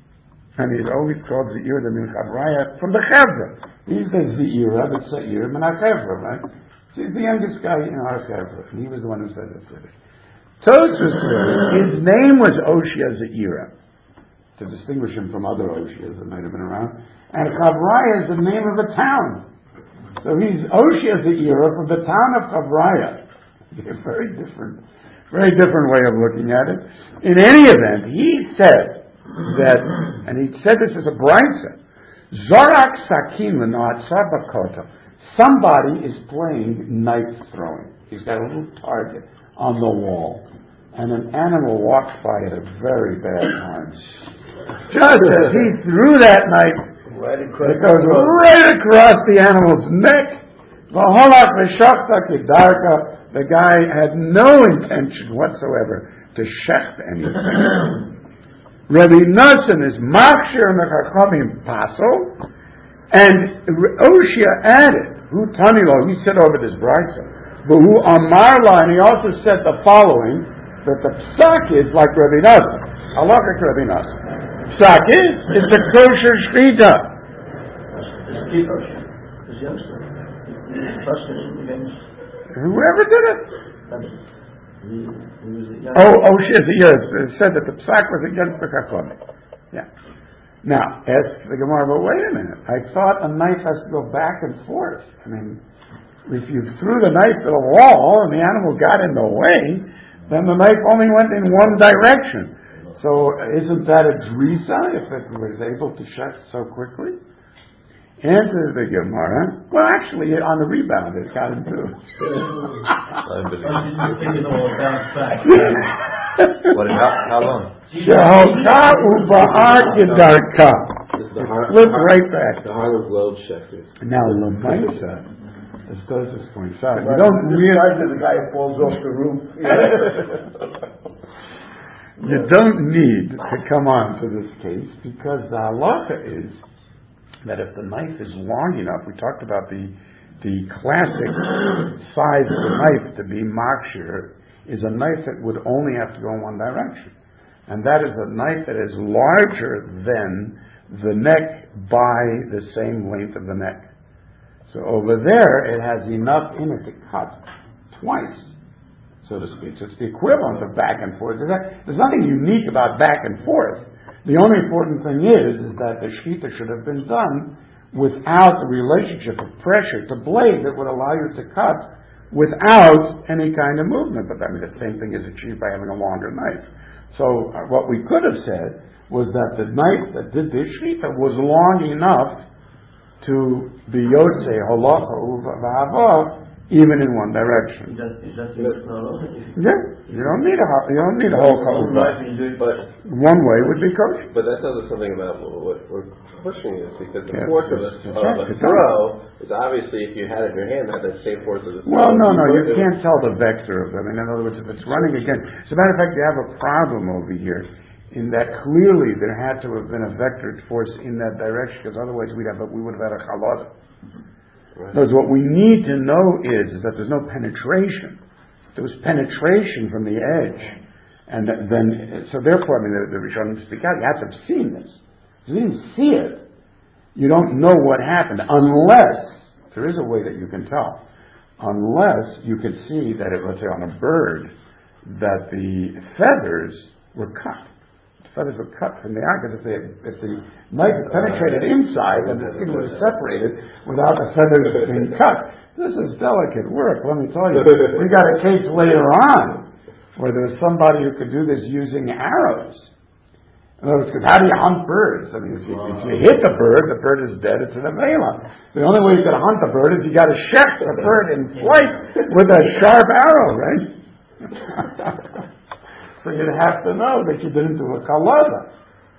And he's always called Zeir the Minchabraya from the Chevra. He's the Zeira, the Seir, and our Chevra, right? So he's the youngest guy in our Chevra. And he was the one who said this. Tosfos says his name was Oshia Zeira, to distinguish him from other Oshias that might have been around. And Chavraya is the name of a town. So he's Oshia Zeira from the town of Chavraya. A very different, very different way of looking at it. In any event, he said that, and he said this as a brisa, Zorak Sakin L'Noatzah. Somebody is playing knife throwing. He's got a little target on the wall, and an animal walks by at a very bad time. Just as he threw that knife, right across, it goes right across the animal's neck. The guy had no intention whatsoever to shecht anything. Rabbi Nassan is Machshir Mechachamim Paso, and Oshia added, who Tanilo, he said over this brisa, but who Amarla, and he also said the following, that the psak is like Rabbi Nassan. Halakha Rabbi Nassan. Psak is, it's a kosher shchita. Whoever did it. Oh, oh, shit, yes. It said that the psak was against the chachamim. Yeah. Now, ask the Gemara, but wait a minute. I thought a knife has to go back and forth. I mean, if you threw the knife to the wall and the animal got in the way, then the knife only went in one direction. So isn't that a drisa if it was able to shech so quickly? Answer the Gemara. Well, actually, on the rebound, it got him too. What? How, how long? Shehoka uba'ar gedarka. Flip right back. The Harlem Globe checkers. Now, Lamaisa, as Tosis points out, you don't really. The guy who falls off the roof. You don't need to come on to this case because the halacha is that if the knife is long enough, we talked about the the classic size of the knife to be makshir is a knife that would only have to go in one direction, and that is a knife that is larger than the neck by the same length of the neck. So over there, it has enough in it to cut twice, so to speak. So it's the equivalent of back and forth. There's nothing unique about back and forth. The only important thing is, is that the shechita should have been done without the relationship of pressure to blade that would allow you to cut without any kind of movement. But I mean, the same thing is achieved by having a longer knife. So uh, what we could have said was that the knife that did the shechita was long enough to be yotzei halacha uva'ava even in one direction. Is that, is that the Yeah, you don't need a you don't need a whole kavod. But One way would be kosher. but that tells us something about what we're pushing is because the Yes, force of a, it's- it's of right, a it's throw is obviously if you had it in your hand, that the same force of the throw. Well, no, no, you It- can't tell the vector of them. In other words, if it's running again, as a matter of fact, you have a problem over here in that clearly there had to have been a vectored force in that direction, because otherwise we'd have a, we would have had a chalot. Right. Because what we need to know is, is that there's no penetration. There was penetration from the edge. And then, so therefore, I mean, the, the Rishonim speak out, you have to have seen this. If you didn't see it, you don't know what happened, unless, there is a way that you can tell, unless you could see that it, let's say on a bird, that the feathers were cut. Feathers were cut from the eye, because if, they, if the knife penetrated inside, then the skin was separated without the feathers being cut. This is delicate work, let me tell you. We got a case later on where there was somebody who could do this using arrows. In other words, because how do you hunt birds? I mean, if you, if you hit the bird, the bird is dead, it's an avela. The only way you can hunt the bird is you got to shoot the bird in flight with a sharp arrow, right? So you'd have to know that you didn't do a kalada.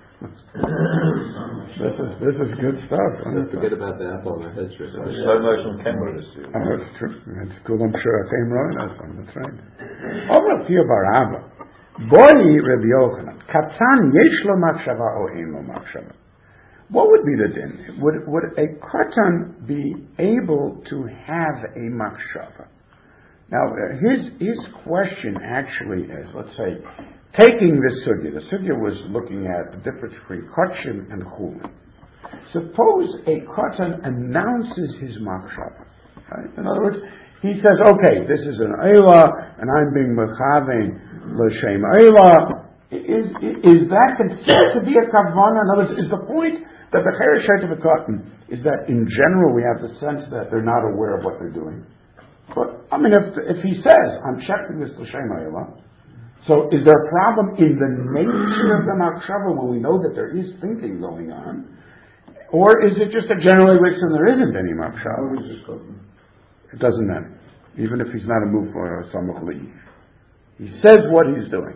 This is this is good stuff. Don't forget about the apple on the head strip. slow motion camera this year. Oh, that's true. That's cool. I'm sure I came right. That's one. That's right. Over Pio Barava. Boy Rabbi Yochanan. Katan yesh lo machshava o ein lo machshava. What would be the din? Would would a katan be able to have a machshava? Now, uh, his his question actually is, let's say, taking the sugya. The sugya was looking at the difference between kachin and chulin. Suppose a katan announces his machshava. Right? In other words, he says, okay, this is an eilah, and I'm being mechavein l'shem eilah. Is, is that considered to be a kavanah? In other words, is the point that the chereshet of a katan is that in general we have the sense that they're not aware of what they're doing? But, I mean, if if he says, I'm checking this l'shem eilah, so is there a problem in the nature of the machshava when we know that there is thinking going on? Or is it just a generally and there isn't any machshava? It doesn't matter. Even if he's not a move or a samach li. He says what he's doing.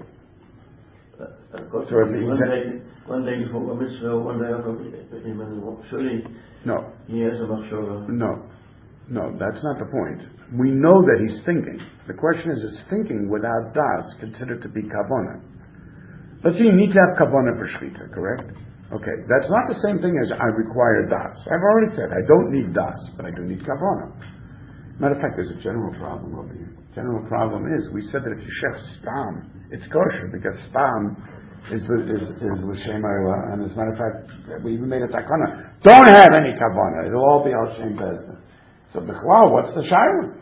So if he One sa- day, one day before a mitzvah, one day after, surely No, he has a machshava. no, no, that's not the point. We know that he's thinking. The question is, is thinking without das considered to be kavanah? Let's say you need to have kavanah for shechita, correct? Okay, that's not the same thing as I require das. I've already said I don't need das, but I do need kavanah. Matter of fact, there's a general problem over here. General problem is we said that if you chef stam, it's kosher because stam is the is is l'shem eilah, and as a matter of fact, we even made a takana. Don't have any kavanah; it'll all be al shem bezdin. So b'chlal, what's the shayla?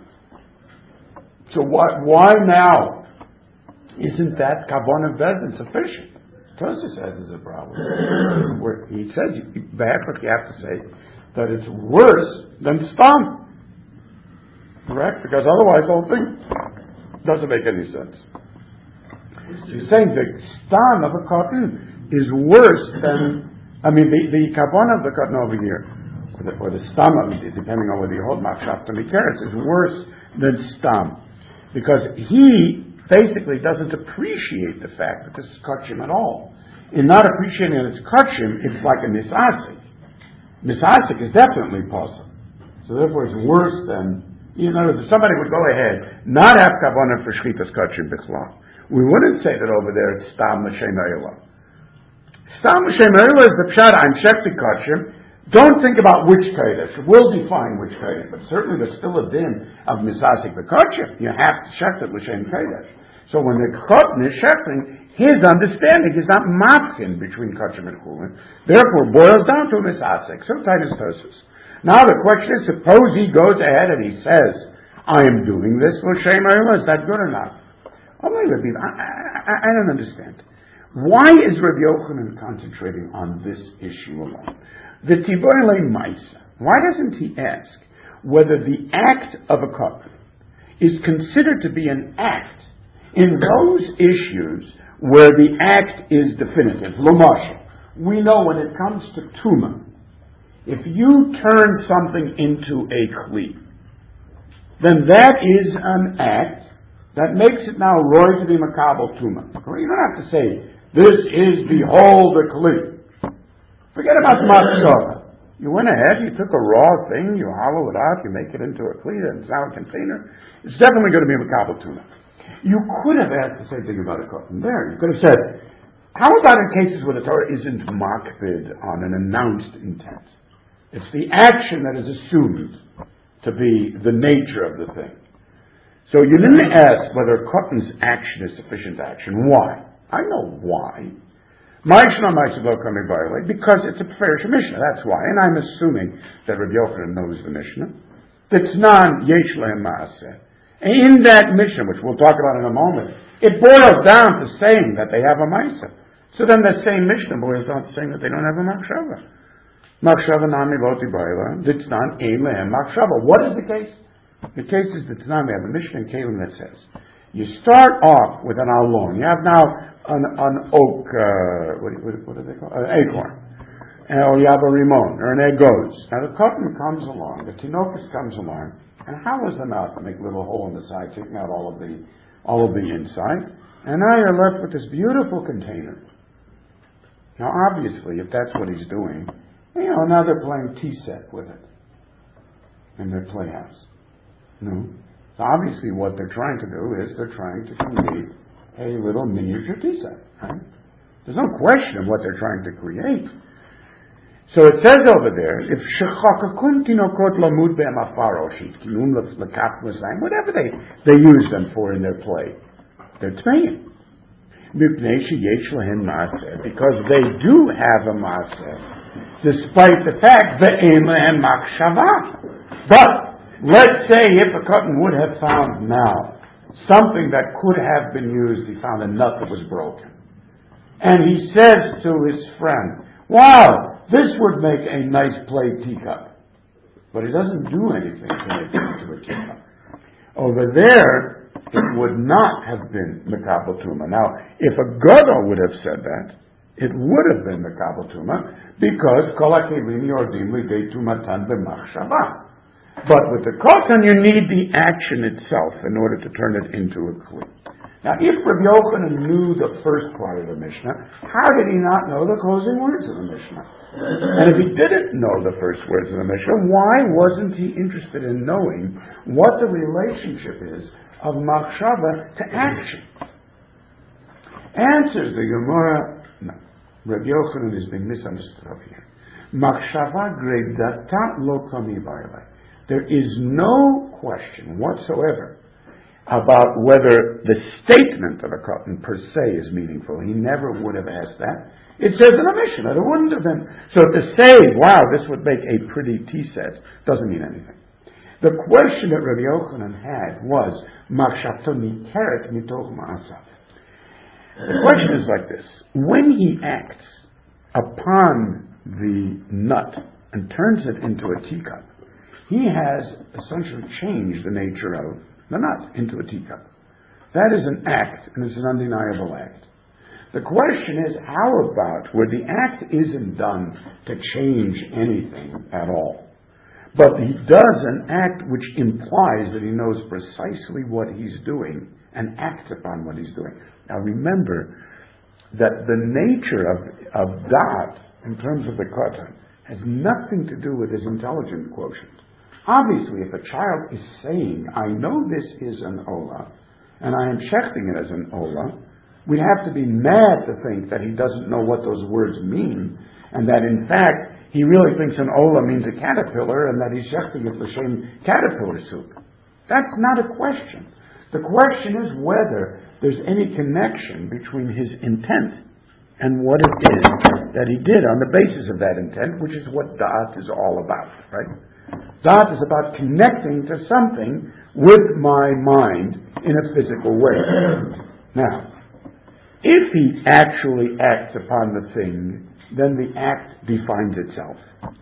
So what? Why now? Isn't that kavanah bezdin sufficient? Tosa says there's a problem. Where he says back, but you have to say that it's worse than stam. Correct? Because otherwise the whole thing doesn't make any sense. So you're saying the stam of a cotton is worse than, I mean, the, the kavanah of the cotton over here, or the, or the stam, depending on whether you hold machshavta mikeretz, is worse than stam. Because he basically doesn't appreciate the fact that this is kachim at all. In not appreciating that it's kachim, it's like a misasik. Misasik is definitely possible. So therefore it's worse than, in other words, if somebody would go ahead, not have kavanah for shchitas kachim bichlal, we wouldn't say that over there it's stam l'shem eilah. Stam l'shem eilah is the pshat, I'm shechti kachim. Don't think about which kodesh. We'll define which kodesh, but certainly there's still a din of misasik v'kachim. You have to shecht it l'shem kodesh. So when the chotin is shechting, his understanding is not mafkin between kachim and chulin. Therefore, boils down to a misasik. So Titus Tosus. Now the question is, suppose he goes ahead and he says, "I am doing this l'shem eilah." Is that good or not? Oh, I, I, I don't understand. Why is Rabbi Yochanan concentrating on this issue alone? The Tiboyle Maisa. Why doesn't he ask whether the act of a couple is considered to be an act in those issues where the act is definitive? L'mashal, we know when it comes to Tuma, if you turn something into a kli, then that is an act that makes it now roy to be makabel Tuma. You don't have to say, this is behold a kli. Forget about machshava. You went ahead, you took a raw thing, you hollow it out, you make it into a clean and sour container. It's definitely going to be a makabel tuna. You could have asked the same thing about a cotton there. You could have said, how about in cases where the Torah isn't makbid on an announced intent? It's the action that is assumed to be the nature of the thing. So you didn't ask whether cotton's action is sufficient action. Why? I know why. Because it's a Peferish Mishnah, that's why. And I'm assuming that Rabbi Yochanan knows the Mishnah. T'tznan yesh lehem maaseh. In that Mishnah, which we'll talk about in a moment, it boils down to saying that they have a Maaseh. So then the same Mishnah boils down to saying that they don't have a Machshava. Machshava nami lo tibayla, t'tznan ein lehem Machshava. What is the case? The case is that T'tznan, we have a Mishnah in Kalim that says, you start off with an alon. You have now an, an oak, uh, what, what, what do they call it? An acorn. Or you have a rimon, or an egoz. Now the cotton comes along, the tinokus comes along, and hollows them out to make a little hole in the side, taking out all of the, all of the inside. And now you're left with this beautiful container. Now obviously, if that's what he's doing, you know, now they're playing T-set with it. In their playhouse. No? So obviously what they're trying to do is they're trying to create a little miniature T-set, right? There's no question of what they're trying to create. So it says over there, if shechakakun tinokot lamud be'amafaroshit, kinum lekaf l'sayim, whatever they, they use them for in their play, they're tmeim. Mipnei sheyesh lehem maaseh, because they do have a maaseh, despite the fact that ein lehem machshava. But let's say if a cotton would have found now something that could have been used, he found a nut that was broken. And he says to his friend, wow, this would make a nice play teacup. But he doesn't do anything to make it into a teacup. Over there, it would not have been Mekabel Tuma. Now, if a Gadol would have said that, it would have been Mekabel Tuma, because Kol HaKelim Yordim Lidei Tumatan B'Machshava. But with the cotton, you need the action itself in order to turn it into a kli. Now, if Rabbi Yochanan knew the first part of the Mishnah, how did he not know the closing words of the Mishnah? And if he didn't know the first words of the Mishnah, why wasn't he interested in knowing what the relationship is of machshava to action? Answers the Gemara, no. Rabbi Yochanan is being misunderstood up here. Machshava gredata lo kami b'ayla. There is no question whatsoever about whether the statement of a cotton per se is meaningful. He never would have asked that. It says in a Mishnah, it wouldn't have been. So to say, wow, this would make a pretty tea set, doesn't mean anything. The question that Rabbi Yochanan had was, Machshavto nikeret mitoch ma'asav. The question is like this. When he acts upon the nut and turns it into a teacup, he has essentially changed the nature of the nut into a teacup. That is an act, and it's an undeniable act. The question is, how about where the act isn't done to change anything at all, but he does an act which implies that he knows precisely what he's doing and acts upon what he's doing. Now remember that the nature of, of da'at, in terms of the katan, has nothing to do with his intelligent quotient. Obviously, if a child is saying, I know this is an ola, and I am shechting it as an ola, we'd have to be mad to think that he doesn't know what those words mean, and that in fact, he really thinks an ola means a caterpillar, and that he's shechting it l'shem caterpillar soup. That's not a question. The question is whether there's any connection between his intent and what it is that he did on the basis of that intent, which is what da'at is all about, right? Da'at is about connecting to something with my mind in a physical way. Now, if he actually acts upon the thing, then the act defines itself.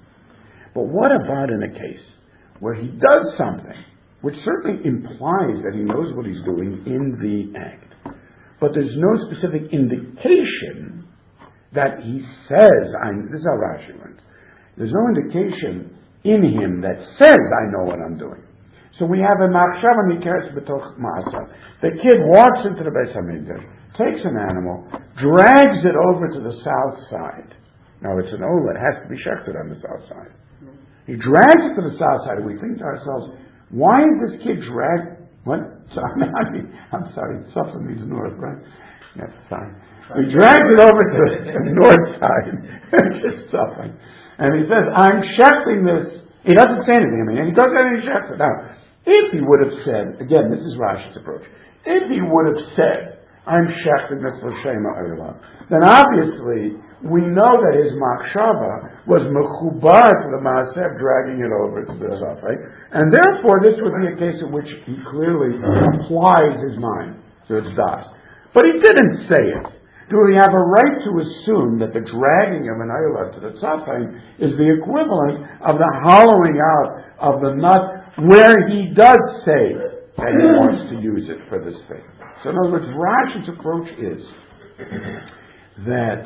But what about in a case where he does something, which certainly implies that he knows what he's doing in the act, but there's no specific indication that he says, I'm, this is how Rashi learns, there's no indication in him that says, I know what I'm doing. So we have a machshava nikeres b'toch ma'asav. The kid walks into the Beis HaMikdash, takes an animal, drags it over to the south side. Now it's an ola, it has to be shechted on the south side. He drags it to the south side, and we think to ourselves, why is this kid drag? What? Sorry, I mean, I'm sorry, Safa means north, right? Yes, sorry. He drags it over to the north side. It's just something. And he says, I'm shechting this. He doesn't say anything, I mean, and he goes out and he shechts it. Now, if he would have said, again, this is Rashi's approach, if he would have said, I'm shechting this l'shema ola, then obviously we know that his machshava was mechubar to the maaser, dragging it over to the safek, and therefore this would be a case in which he clearly applies his mind. So it's das. But he didn't say it. Do we have a right to assume that the dragging of an ayla to the tzafay is the equivalent of the hollowing out of the nut where he does say that he wants to use it for this thing? So in other words, Rashi's approach is that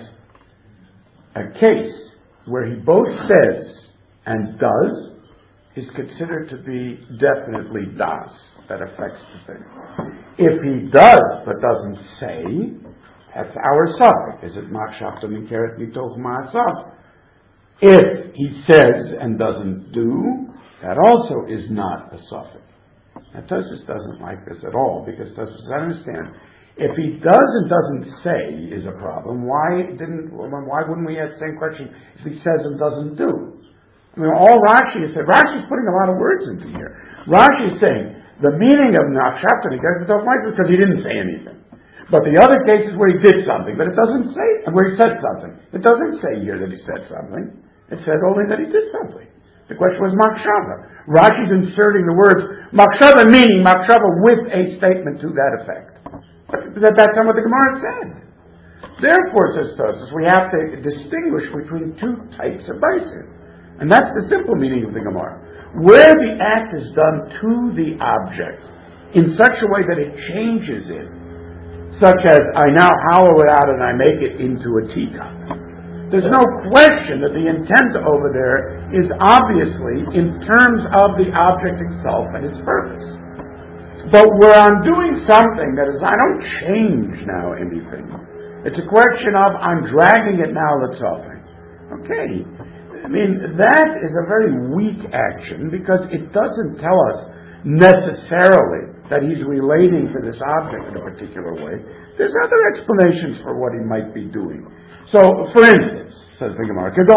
a case where he both says and does is considered to be definitely das, that affects the thing. If he does but doesn't say, that's our suffix. Is it machshavta nikeret mitoch ma'asav? If he says and doesn't do, that also is not a suffix. Now Tosfos doesn't like this at all, because Tosfos doesn't understand. If he does and doesn't say is a problem, why didn't? Why wouldn't we ask the same question if he says and doesn't do? I mean, all Rashi is saying, Rashi is putting a lot of words into here. Rashi is saying the meaning of machshavta nikeret mitoch ma'asav is because he didn't say anything. But the other cases where he did something, but it doesn't say, where he said something. It doesn't say here that he said something. It said only that he did something. The question was machshava. Rashi's inserting the words machshava, meaning machshava with a statement to that effect. But that, that's not what the Gemara said. Therefore, says Tosfos, we have to distinguish between two types of baisim. And that's the simple meaning of the Gemara. Where the act is done to the object in such a way that it changes it, such as I now hollow it out and I make it into a teacup. There's no question that the intent over there is obviously in terms of the object itself and its purpose. But where I'm doing something that is, I don't change now anything. It's a question of I'm dragging it now, let's something. Okay. I mean, that is a very weak action because it doesn't tell us necessarily that he's relating to this object in a particular way. There's other explanations for what he might be doing. So, for instance, says the Gemara, the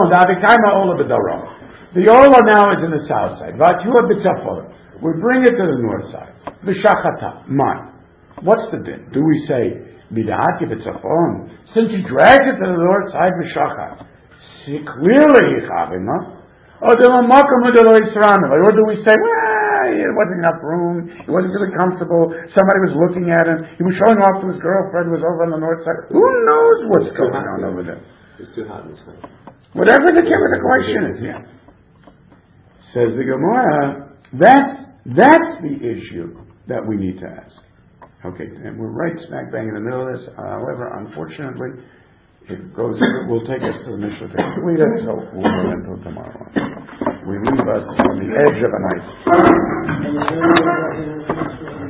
ola now is in the south side. We bring it to the north side. V'shachata, mine. What's the din? Do we say, since he drags it to the north side, v'shachat, clearly he chavim, or do we say, well, it wasn't enough room, it wasn't really comfortable, somebody was looking at him, he was showing off to his girlfriend who was over on the north side. Who knows what's going on over there? It's too hot in this time. Whatever the, the question is, yeah. Says the Gemara, that's, that's the issue that we need to ask. Okay, and we're right smack bang in the middle of this. However, unfortunately, it goes. We'll take us to the Mishnah to complete it, so we'll go until tomorrow. We leave us on the edge of a knife.